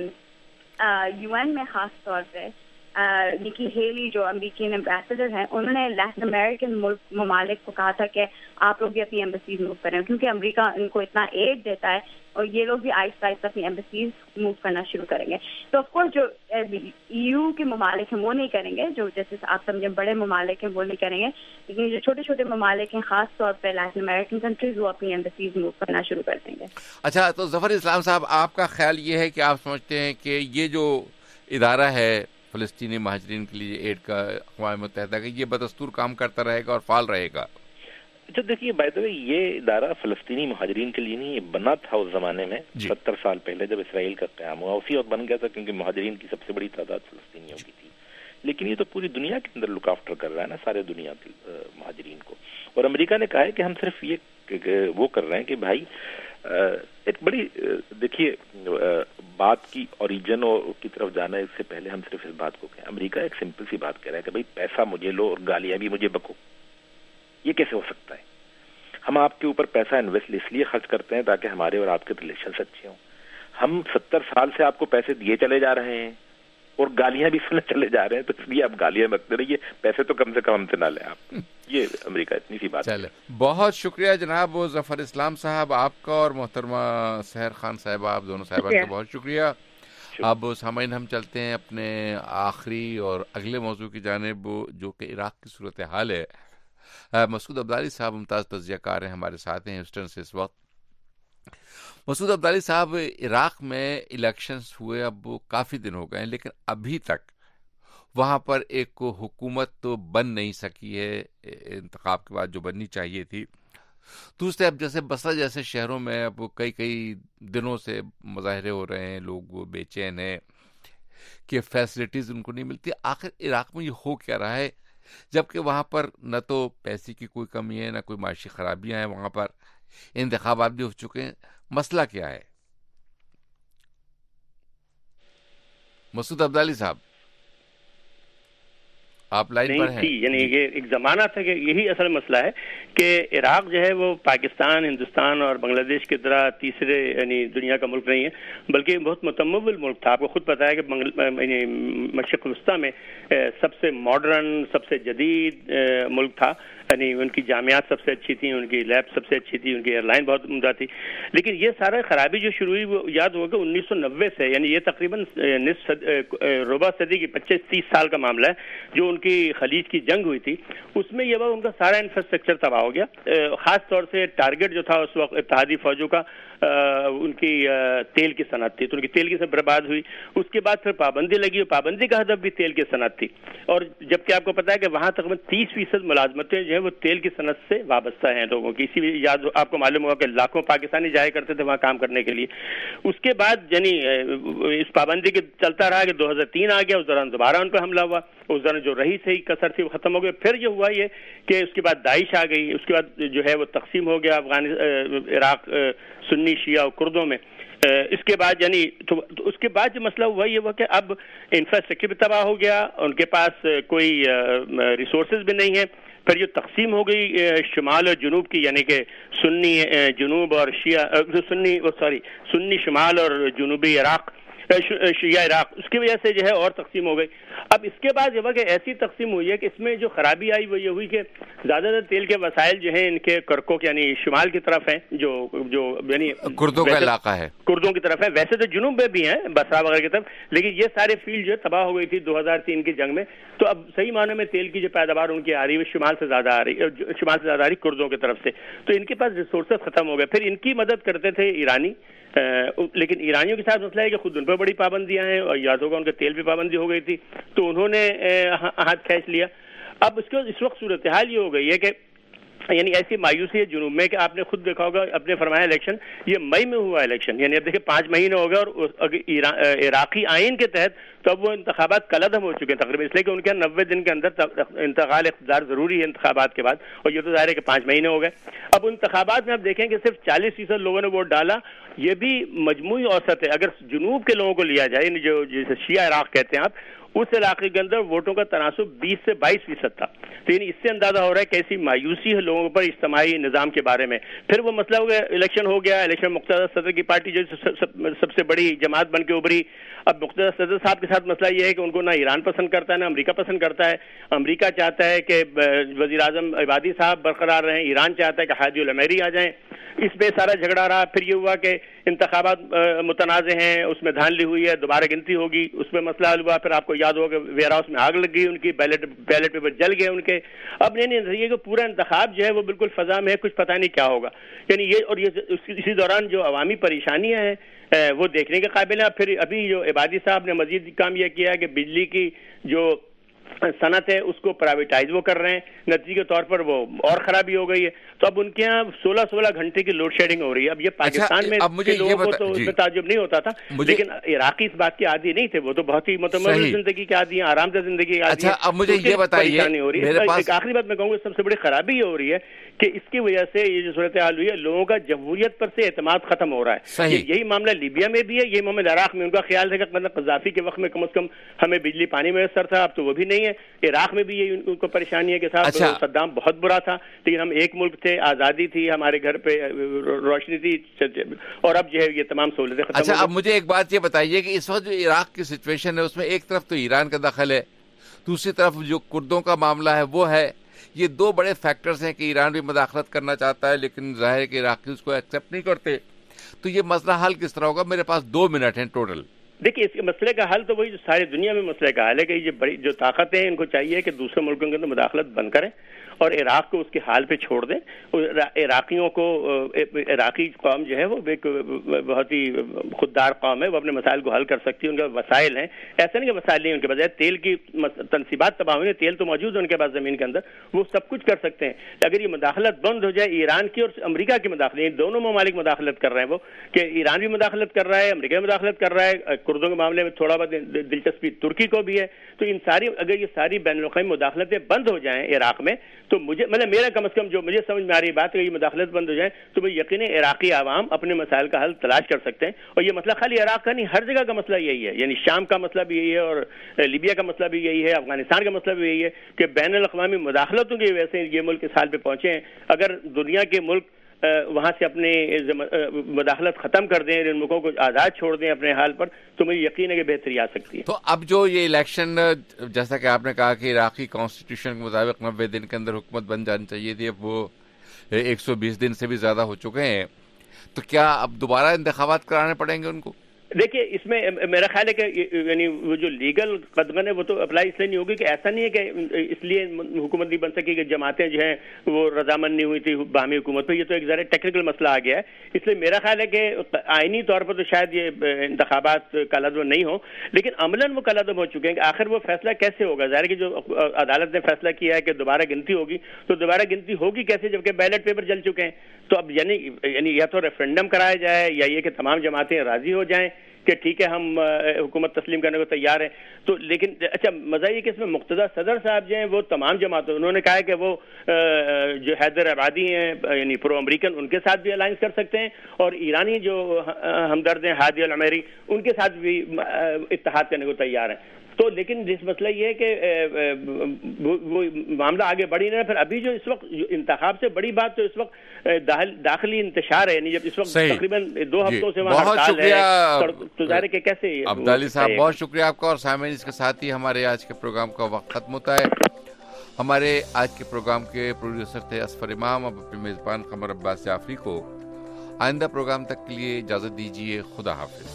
یو این میں خاص طور پہ نکی ہیلی جو امریکن ایمبیسڈر ہیں، انہوں نے لیٹن امریکن ممالک کو کہا تھا کہ آپ لوگ بھی اپنی ایمبیسیز موو کریں، کیونکہ امریکہ ان کو اتنا ایڈ دیتا ہے اور یہ لوگ بھی آہستہ آہستہ اپنی ایمبیسیز موو کرنا شروع کریں گے. تو آف کورس جو EU کے ممالک ہیں وہ نہیں کریں گے، جو جیسے آپ سمجھیں بڑے ممالک ہیں وہ نہیں کریں گے، لیکن جو چھوٹے چھوٹے ممالک ہیں خاص طور پہ لیٹن امریکن کنٹریز، وہ اپنی ایمبیسیز موو کرنا شروع کر دیں گے. اچھا، تو ظفر اسلام صاحب، آپ کا خیال یہ ہے کہ آپ سمجھتے ہیں کہ یہ جو ادارہ ہے فلسطینی مہاجرین کے لیے ایڈ کا اقوام متحدہ کا، یہ بدستور کام کرتا رہے گا اور فعال رہے گا؟ اچھا دیکھیے، بائی دا وے یہ ادارہ فلسطینی مہاجرین کے لیے نہیں، یہ بنا تھا اس زمانے میں 70 سال پہلے جب اسرائیل کا قیام ہوا، اسی وقت بن گیا تھا کیونکہ مہاجرین کی سب سے بڑی تعداد فلسطینیوں کی تھی. لیکن یہ تو پوری دنیا کے اندر لک آفٹر کر رہا ہے نا، سارے دنیا کے مہاجرین کو. اور امریکہ نے کہا ہے کہ ہم صرف یہ وہ کر رہے ہیں کہ بھائی ایک بڑی دیکھیے بات کی اوریجن کی طرف جانا ہے، اس سے پہلے ہم صرف اس بات کو کہیں. امریکہ ایک سمپل سی بات کہہ رہا ہے کہ بھائی پیسہ مجھے لو اور گالیاں بھی مجھے بکو. یہ کیسے ہو سکتا ہے؟ ہم آپ کے اوپر پیسہ انویسٹ اس لیے خرچ کرتے ہیں تاکہ ہمارے اور آپ کے ریلیشنز اچھے ہوں. ہم 70 سال سے آپ کو پیسے دیے چلے جا رہے ہیں اور گالیاں بھی سننے چلے جا رہے ہیں، تو اس لیے آپ گالیاں بکتے رہیے، پیسے تو کم سے کم ہم سے نہ لیں آپ. یہ امریکہ اتنی سی بات ہے. بہت شکریہ جناب ظفر اسلام صاحب آپ کا، اور محترمہ سحر خان صاحبہ، آپ دونوں صاحبات کا بہت شکریہ. اب سامعین ہم چلتے ہیں اپنے آخری اور اگلے موضوع کی جانب، جو کہ عراق کی صورتحال ہے. مسعود عبدالی صاحب ممتاز تجزیہ کار ہیں، ہمارے ساتھ ہیں ہیوسٹن سے اس وقت. مسعود عبدالی صاحب، عراق میں الیکشنز ہوئے اب کافی دن ہو گئے ہیں، لیکن ابھی تک وہاں پر ایک حکومت تو بن نہیں سکی ہے انتخاب کے بعد جو بننی چاہیے تھی. دوسرے اب جیسے بصرہ جیسے شہروں میں اب کئی دنوں سے مظاہرے ہو رہے ہیں، لوگ بے چین ہیں کہ فیسلٹیز ان کو نہیں ملتی. آخر عراق میں یہ ہو کیا رہا ہے، جبکہ وہاں پر نہ تو پیسے کی کوئی کمی ہے، نہ کوئی معاشی خرابیاں ہیں، وہاں پر انتخابات بھی ہو چکے ہیں. مسئلہ کیا ہے؟ مسعود عبدالی صاحب آپ لائن پر ہیں. یعنی یہ ایک زمانہ تھا کہ یہی اصل مسئلہ ہے کہ عراق جو ہے وہ پاکستان، ہندوستان اور بنگلہ دیش کی طرح تیسرے یعنی دنیا کا ملک نہیں ہے، بلکہ بہت متمول ملک تھا. آپ کو خود پتا ہے کہ مشرق وسطیٰ میں سب سے ماڈرن، سب سے جدید ملک تھا. یعنی ان کی جامعات سب سے اچھی تھیں، ان کی لیب سب سے اچھی تھی، ان کی ایئر لائن بہت عمدہ تھی. لیکن یہ سارا خرابی جو شروع ہوئی وہ یاد ہوگا 1990 سے، یعنی یہ تقریباً ربع صدی کی 25-30 سال کا معاملہ ہے جو ان کی خلیج کی جنگ ہوئی تھی. اس میں یہ وقت ان کا سارا انفراسٹرکچر تباہ ہو گیا. خاص طور سے ٹارگٹ جو تھا اس وقت اتحادی فوجوں کا ان کی تیل کی صنعت تھی، تو ان کی تیل کی صنعت برباد ہوئی. اس کے بعد پھر پابندی لگی اور پابندی کا ہدف بھی تیل کی صنعت تھی. اور جبکہ آپ کو پتا ہے کہ وہاں تقریباً 30% ملازمتیں جو ہیں وہ تیل کی صنعت سے وابستہ ہیں لوگوں کی. اسی لیے یاد آپ کو معلوم ہوگا کہ لاکھوں پاکستانی جایا کرتے تھے وہاں کام کرنے کے لیے. اس کے بعد یعنی اس پابندی کے چلتا رہا کہ 2003 آ گیا، اس دوران دوبارہ ان پہ حملہ ہوا. اس دوران جو رہی صحیح کثر تھی وہ ختم ہو گئی. پھر یہ ہوا یہ کہ اس کے بعد داعش آ گئی. اس کے بعد جو ہے وہ تقسیم ہو گیا عراق سنی شیعہ اور کردوں میں. اس کے بعد یعنی تو اس کے بعد جو مسئلہ ہوا یہ ہوا کہ اب انفراسٹرکچر بھی تباہ ہو گیا، ان کے پاس کوئی ریسورسز بھی نہیں ہیں. پھر جو تقسیم ہو گئی شمال اور جنوب کی، یعنی کہ سنی جنوب اور سنی شمال اور جنوبی عراق، شیعہ عراق، اس کی وجہ سے جو ہے اور تقسیم ہو گئی. اب اس کے بعد یہ کہ ایسی تقسیم ہوئی ہے کہ اس میں جو خرابی آئی وہ یہ ہوئی کہ زیادہ تر تیل کے وسائل جو ہیں ان کے کرکوک یعنی شمال کی طرف ہیں، جو یعنی کردوں کا علاقہ ہے، کردوں کی طرف ہے. ویسے تو جنوب میں بھی ہیں بصرہ وغیرہ کی طرف، لیکن یہ سارے فیلڈ جو ہے تباہ ہو گئی تھی 2003 کی جنگ میں. تو اب صحیح معنوں میں تیل کی جو پیداوار ان کی آ رہی ہے شمال سے زیادہ آ رہی کردوں کی طرف سے. تو ان کے پاس ریسورسز ختم ہو گئے. پھر ان کی مدد کرتے تھے ایرانی، لیکن ایرانیوں کے ساتھ مسئلہ ہے کہ خود ان پر بڑی پابندیاں ہیں، اور یاد ہوگا ان کے تیل پہ پابندی ہو گئی تھی، تو انہوں نے ہاتھ کھینچ لیا. اب اس وقت صورتحال یہ ہو گئی ہے کہ یعنی ایسی مایوسی ہے جنوب میں کہ آپ نے خود دیکھا ہوگا، اپنے فرمایا الیکشن یہ مئی میں ہوا الیکشن، یعنی اب دیکھیں 5 مہینے ہو گئے، اور عراقی آئین کے تحت تب وہ انتخابات کلعدم ہو چکے ہیں تقریباً، اس لیے کہ ان کے 90 دن کے اندر انتقال اقتدار ضروری ہے انتخابات کے بعد، اور یہ تو ظاہر ہے کہ 5 مہینے ہو گئے. اب انتخابات میں آپ دیکھیں کہ صرف 40% لوگوں نے ووٹ ڈالا. یہ بھی مجموعی اوسط ہے. اگر جنوب کے لوگوں کو لیا جائے، یعنی جو جسے شیعہ عراق کہتے ہیں آپ، اس علاقے کے اندر ووٹوں کا تناسب 20 سے 22% تھا. تو یعنی اس سے اندازہ ہو رہا ہے کیسی مایوسی ہے لوگوں پر اجتماعی نظام کے بارے میں. پھر وہ مسئلہ ہو گیا، الیکشن ہو گیا، الیکشن مقتدر صدر کی پارٹی جو سب سے بڑی جماعت بن کے ابھری. اب مقتدر صدر صاحب کے ساتھ مسئلہ یہ ہے کہ ان کو نہ ایران پسند کرتا ہے نہ امریکہ پسند کرتا ہے. امریکہ چاہتا ہے کہ وزیر اعظم عبادی صاحب برقرار رہیں، ایران چاہتا ہے کہ ہادی العمیری آ جائیں. اس میں سارا جھگڑا رہا. پھر یہ ہوا کہ انتخابات متنازع ہیں، اس میں دھاندلی ہوئی ہے، دوبارہ گنتی ہوگی، اس میں مسئلہ حل ہوا. پھر آپ کو یاد ہوگا کہ ویئر ہاؤس میں آگ لگ گئی ان کی، بیلٹ پیپر جل گئے ان کے. اب نہیں کہ پورا انتخاب جو ہے وہ بالکل فضا میں ہے، کچھ پتہ نہیں کیا ہوگا. یعنی یہ اور یہ اسی دوران جو عوامی پریشانیاں ہیں وہ دیکھنے کے قابل ہیں. پھر ابھی جو عبادی صاحب نے مزید کام یہ کیا ہے کہ بجلی کی جو صنعت ہے اس کو پرائیویٹائز وہ کر رہے ہیں، نتیجے کے طور پر وہ اور خرابی ہو گئی ہے. تو اب ان کے یہاں 16 گھنٹے کی لوڈ شیڈنگ ہو رہی ہے. اب یہ پاکستان میں لوگوں کو تو اس میں تعجب نہیں ہوتا تھا، لیکن عراقی اس بات کے عادی نہیں تھے. وہ تو بہت ہی متمول زندگی کے عادی ہیں، آرام دہ زندگی کے عادی ہیں. اب مجھے یہ بتائیے، ایک آخری بات میں کہوں گا، سب سے بڑی خرابی یہ ہو رہی ہے کہ اس کی وجہ سے یہ جو صورتحال ہوئی ہے، لوگوں کا جمہوریت پر سے اعتماد ختم ہو رہا ہے. یہی معاملہ لیبیا میں بھی ہے، یہی معاملہ عراق میں. ان کا خیال ہے کہ مطلب قذافی کے وقت میں کم از کم ہمیں بجلی پانی میسر تھا، اب تو وہ بھی نہیں ہے. عراق میں بھی یہ ان کو پریشانی ہے کہ صاحب صدام بہت برا تھا، لیکن ہم ایک ملک تھے، آزادی تھی، ہمارے گھر پہ روشنی تھی، اور اب جو ہے یہ تمام سہولتیں ختم. اچھا، اب مجھے ایک بات یہ بتائیے کہ اس وقت جو عراق کی سچویشن ہے اس میں ایک طرف تو ایران کا دخل ہے، دوسری طرف جو کردوں کا معاملہ ہے وہ ہے. یہ دو بڑے فیکٹرز ہیں کہ ایران بھی مداخلت کرنا چاہتا ہے لیکن ظاہر ہے کہ عراقی اس کو ایکسیپٹ نہیں کرتے. تو یہ مسئلہ حل کس طرح ہوگا؟ میرے پاس 2 منٹ ہیں ٹوٹل. دیکھیے، اس مسئلے کا حل تو وہی جو ساری دنیا میں مسئلے کا حل ہے کہ یہ بڑی جو طاقتیں ہیں ان کو چاہیے کہ دوسرے ملکوں کے اندر مداخلت بند کریں اور عراق کو اس کے حال پہ چھوڑ دیں. عراقیوں کو، عراقی قوم جو ہے وہ ایک بہت ہی خوددار قوم ہے، وہ اپنے مسائل کو حل کر سکتی ہے. ان کے وسائل ہیں، ایسا نہیں کہ وسائل نہیں ان کے پاس. تیل کی تنصیبات تباہ ہوئی ہیں، تیل تو موجود ہے ان کے پاس زمین کے اندر، وہ سب کچھ کر سکتے ہیں. اگر یہ مداخلت بند ہو جائے، ایران کی اور امریکہ کی مداخلت، دونوں ممالک مداخلت کر رہے ہیں، وہ کہ ایران بھی مداخلت کر رہا ہے، امریکہ بھی مداخلت کر رہا ہے، کردوں کے معاملے میں تھوڑا بہت دلچسپی ترکی کو بھی ہے. تو ان ساری اگر یہ ساری بین الاقوامی مداخلتیں بند ہو جائیں عراق میں، تو مجھے میرا کم از کم جو مجھے سمجھ میں آ رہی بات ہے، یہ مداخلت بند ہو جائے تو میں یقیناً عراقی عوام اپنے مسائل کا حل تلاش کر سکتے ہیں. اور یہ مسئلہ خالی عراق کا نہیں، ہر جگہ کا مسئلہ یہی ہے. یعنی شام کا مسئلہ بھی یہی ہے، اور لیبیا کا مسئلہ بھی یہی ہے، افغانستان کا مسئلہ بھی یہی ہے کہ بین الاقوامی مداخلتوں کی وجہ سے یہ ملک اس حال پہ پہنچے ہیں. اگر دنیا کے ملک وہاں سے اپنی مداخلت ختم کر دیں، ان ملکوں کو آزاد چھوڑ دیں اپنے حال پر، تو مجھے یقین ہے کہ بہتری آ سکتی ہے. تو اب جو یہ الیکشن، جیسا کہ آپ نے کہا کہ عراقی کانسٹیٹیوشن کے مطابق 90 دن کے اندر حکومت بن جانی چاہیے تھی، اب وہ 120 دن سے بھی زیادہ ہو چکے ہیں. تو کیا اب دوبارہ انتخابات کرانے پڑیں گے ان کو؟ دیکھیے، اس میں میرا خیال ہے کہ یعنی وہ جو لیگل قدغن ہے وہ تو اپلائی اس لیے نہیں ہوگی کہ ایسا نہیں ہے کہ اس لیے حکومت نہیں بن سکی کہ جماعتیں جو ہیں وہ رضامند نہیں ہوئی تھی باہمی حکومت پہ. یہ تو ایک ذرا ٹیکنیکل مسئلہ آ گیا ہے. اس لیے میرا خیال ہے کہ آئینی طور پر تو شاید یہ انتخابات کالعدم نہیں ہوں، لیکن عملاً وہ کالعدم ہو چکے ہیں. کہ آخر وہ فیصلہ کیسے ہوگا؟ ظاہر ہے کہ جو عدالت نے فیصلہ کیا ہے کہ دوبارہ گنتی ہوگی، تو دوبارہ گنتی ہوگی کیسے جبکہ بیلٹ پیپر جل چکے ہیں؟ تو اب یعنی یا تو ریفرنڈم کرایا جائے یا یہ کہ تمام جماعتیں راضی ہو جائیں کہ ٹھیک ہے ہم حکومت تسلیم کرنے کو تیار ہیں. تو لیکن اچھا مزہ یہ کہ اس میں مقتدر صدر صاحب جو ہیں وہ تمام جماعتوں، انہوں نے کہا ہے کہ وہ جو حیدر عبادی ہیں یعنی پرو امریکن، ان کے ساتھ بھی الائنس کر سکتے ہیں، اور ایرانی جو ہمدرد ہیں ہادی العمیری، ان کے ساتھ بھی اتحاد کرنے کو تیار ہیں. تو لیکن جس مسئلہ یہ ہے کہ وہ معاملہ آگے بڑھ ہی نہیں. پھر ابھی جو اس وقت انتخاب سے بڑی بات تو اس وقت داخلی انتشار ہے، یعنی جب اس وقت تقریباً 2 ہفتوں سے وہاں ہڑتال ہے، تو ظاہر ہے کہ کیسے. عبدالی صاحب بہت شکریہ آپ کا، اور سامعین اس کے ساتھ ہی ہمارے آج کے پروگرام کا وقت ختم ہوتا ہے. ہمارے آج کے پروگرام کے پروڈیوسر تھے اسفر امام. اب اپنے میزبان قمر عباس جعفری کو آئندہ پروگرام تک کے لیے اجازت دیجیے. خدا حافظ.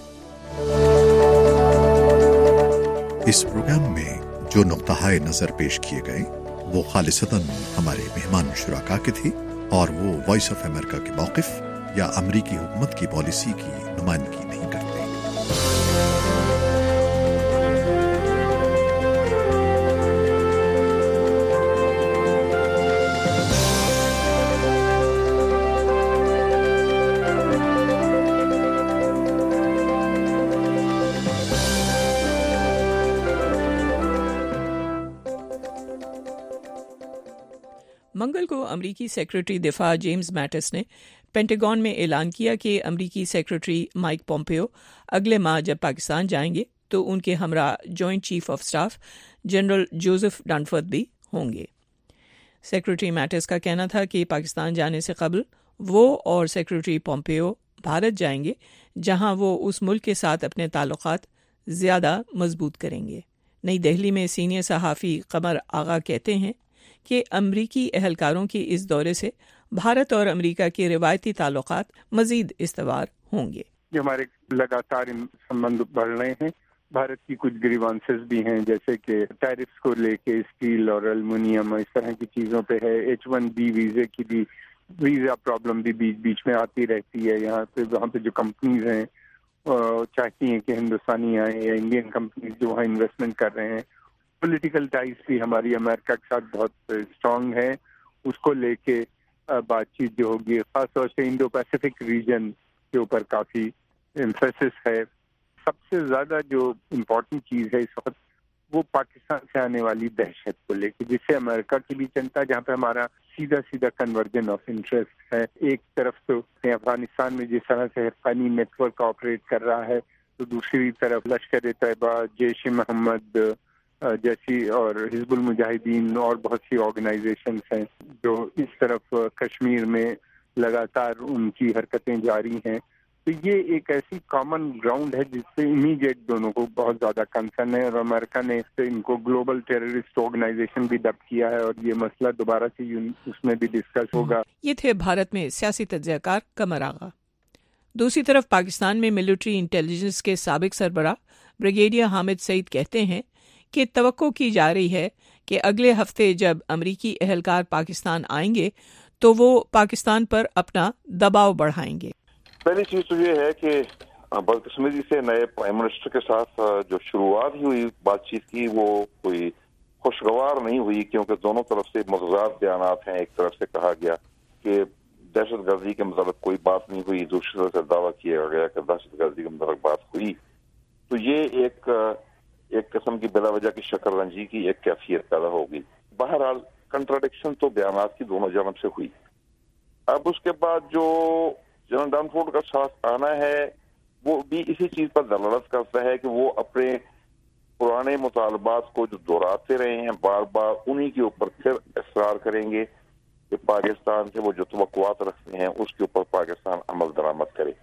اس پروگرام میں جو نقطۂ نظر پیش کیے گئے وہ خالصتاً ہمارے مہمان شرکا کے تھے اور وہ وائس آف امریکہ کے موقف یا امریکی حکومت کی پالیسی کی نمائندگی نہیں کرتے. منگل کو امریکی سیکرٹری دفاع جیمز میٹس نے پینٹاگون میں اعلان کیا کہ امریکی سیکرٹری مائک پومپیو اگلے ماہ جب پاکستان جائیں گے تو ان کے ہمراہ joint chief of staff general Joseph Dunford بھی ہوں گے. سیکرٹری میٹس کا کہنا تھا کہ پاکستان جانے سے قبل وہ اور سیکرٹری پومپیو بھارت جائیں گے جہاں وہ اس ملک کے ساتھ اپنے تعلقات زیادہ مضبوط کریں گے. نئی دہلی میں سینئر صحافی قمر آغا کہتے ہیں کہ امریکی اہلکاروں کے اس دورے سے بھارت اور امریکہ کے روایتی تعلقات مزید استوار ہوں گے. ہمارے لگاتار سمبند بڑھ رہے ہیں. بھارت کی کچھ گریوانسز بھی ہیں جیسے کہ ٹیرفس کو لے کے اسٹیل اور المونیم اس طرح کی چیزوں پہ ہے. H1B ویزے کی بھی ویزا پرابلم بھی بیچ میں آتی رہتی ہے. یہاں پہ وہاں پہ جو کمپنیز ہیں چاہتی ہیں کہ ہندوستانی آئیں یا انڈین کمپنیز جو وہاں انویسٹمنٹ کر رہے ہیں. پولیٹیکل ٹائز بھی ہماری امریکہ کے ساتھ بہت اسٹرانگ ہے. اس کو لے کے بات چیت جو ہوگی خاص طور سے انڈو پیسفک ریجن کے اوپر کافی ایمفیسس ہے. سب سے زیادہ جو امپورٹنٹ چیز ہے اس وقت وہ پاکستان سے آنے والی دہشت کو لے کے جس سے امریکہ کی بھی چنتا ہے جہاں پہ ہمارا سیدھا کنورجن آف انٹرسٹ ہے. ایک طرف تو افغانستان میں جس طرح سے حقانی نیٹ ورک آپریٹ کر رہا ہے تو دوسری طرف لشکر طیبہ جیش محمد جیسی اور حزب المجاہدین اور بہت سی آرگنائزیشنز ہیں جو اس طرف کشمیر میں لگاتار ان کی حرکتیں جاری ہیں. تو یہ ایک ایسی کامن گراؤنڈ ہے جس سے امیڈیٹ دونوں کو بہت زیادہ کنسرن ہے اور امریکہ نے ان کو گلوبل ٹیررسٹ آرگنائزیشن بھی ڈب کیا ہے اور یہ مسئلہ دوبارہ سے اس میں بھی ڈسکس ہوگا. یہ تھے بھارت میں سیاسی تجزیہ کار قمر آغا. دوسری طرف پاکستان میں ملٹری انٹیلیجنس کے سابق سربراہ بریگیڈیئر حامد سعید کہتے ہیں کہ توقع کی جا رہی ہے کہ اگلے ہفتے جب امریکی اہلکار پاکستان آئیں گے تو وہ پاکستان پر اپنا دباؤ بڑھائیں گے. پہلی چیز تو یہ ہے کہ بدقسمتی سے نئے پرائم منسٹر کے ساتھ جو شروعات ہی ہوئی بات چیت کی وہ کوئی خوشگوار نہیں ہوئی کیونکہ دونوں طرف سے متضاد بیانات ہیں. ایک طرف سے کہا گیا کہ دہشت گردی کے متعلق کوئی بات نہیں ہوئی, دوسری طرف سے دعویٰ کیا گیا کہ دہشت گردی کے متعلق بات ہوئی. تو یہ ایک قسم کی بلا وجہ کی شکر رنجی کی ایک کیفیت پیدا ہوگی. بہرحال کنٹراڈکشن تو بیانات کی دونوں جانب سے ہوئی. اب اس کے بعد جو جنرل ڈنفورتھ کا ساتھ آنا ہے وہ بھی اسی چیز پر دلالت کرتا ہے کہ وہ اپنے پرانے مطالبات کو جو دہراتے رہے ہیں بار بار انہی کے اوپر پھر اصرار کریں گے کہ پاکستان سے وہ جو توقعات رکھتے ہیں اس کے اوپر پاکستان عمل درآمد کرے.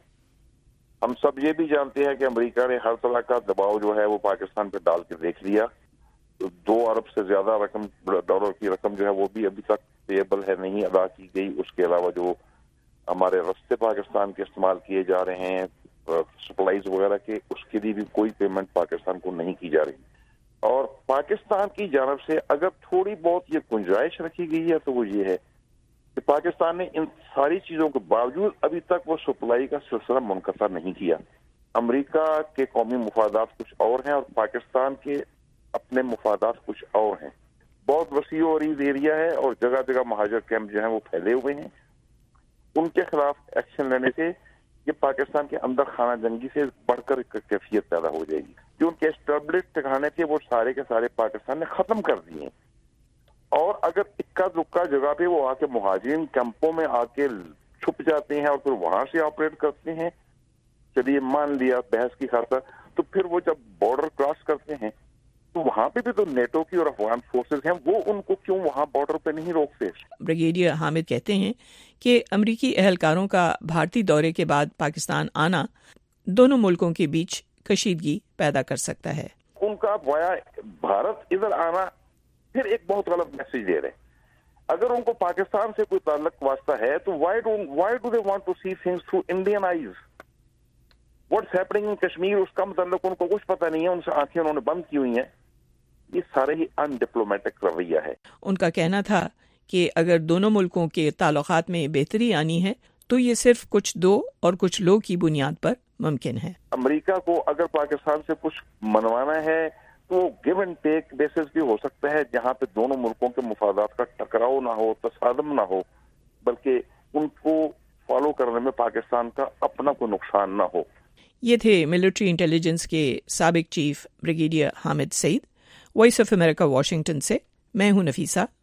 ہم سب یہ بھی جانتے ہیں کہ امریکہ نے ہر طرح کا دباؤ جو ہے وہ پاکستان پہ ڈال کے دیکھ لیا. 2 ارب سے زیادہ ڈالر کی رقم جو ہے وہ بھی ابھی تک پیبل ہے نہیں ادا کی گئی. اس کے علاوہ جو ہمارے رستے پاکستان کے استعمال کیے جا رہے ہیں سپلائیز وغیرہ کے اس کے لیے بھی کوئی پیمنٹ پاکستان کو نہیں کی جا رہی. اور پاکستان کی جانب سے اگر تھوڑی بہت یہ گنجائش رکھی گئی ہے تو وہ یہ ہے کہ پاکستان نے ان ساری چیزوں کے باوجود ابھی تک وہ سپلائی کا سلسلہ منقطع نہیں کیا. امریکہ کے قومی مفادات کچھ اور ہیں اور پاکستان کے اپنے مفادات کچھ اور ہیں. بہت وسیع و عریض ایریا ہے اور جگہ جگہ مہاجر کیمپ جو ہیں وہ پھیلے ہوئے ہیں. ان کے خلاف ایکشن لینے سے یہ پاکستان کے اندر خانہ جنگی سے بڑھ کر کیفیت پیدا ہو جائے گی. جو ان کے اسٹیبلش ٹھکانے تھے وہ سارے کے سارے پاکستان نے ختم کر دیے ہیں. اور اگر اکا دکا جگہ پہ وہ آ کے مہاجرین کیمپوں میں آ کے چھپ جاتے ہیں اور پھر وہاں سے آپریٹ کرتے ہیں, چلیے مان لیا بحث کی خاطر, تو پھر وہ جب بارڈر کراس کرتے ہیں تو وہاں پہ بھی تو نیٹو کی اور افغان فورسز ہیں, وہ ان کو کیوں وہاں بارڈر پہ نہیں روکتے. بریگیڈیئر حامد کہتے ہیں کہ امریکی اہلکاروں کا بھارتی دورے کے بعد پاکستان آنا دونوں ملکوں کے بیچ کشیدگی پیدا کر سکتا ہے. ان کا وایا بھارت ادھر آنا پھر ایک بہت غلط میسج دے رہے ہیں. اگر ان کو پاکستان سے کوئی تعلق واسطہ ہے تو why do they want to see things through Indian eyes? What's happening in Kashmir اس کا متعلق ان کو کچھ پتہ نہیں ہے, ان سے آنکھیں انہوں نے بند کی ہوئی ہیں. یہ سارے ہی ان ڈپلومیٹک رویہ ہے. ان کا کہنا تھا کہ اگر دونوں ملکوں کے تعلقات میں بہتری آنی ہے تو یہ صرف کچھ دو اور کچھ لوگ کی بنیاد پر ممکن ہے. امریکہ کو اگر پاکستان سے کچھ منوانا ہے تو گیو اینڈ ٹیک بیسس بھی ہو سکتا ہے, جہاں پہ دونوں ملکوں کے مفادات کا ٹکراؤ نہ ہو, تصادم نہ ہو, بلکہ ان کو فالو کرنے میں پاکستان کا اپنا کوئی نقصان نہ ہو. یہ تھے ملٹری انٹیلیجنس کے سابق chief brigadier Hamid Saeed. Voice of America Washington سے میں ہوں نفیسہ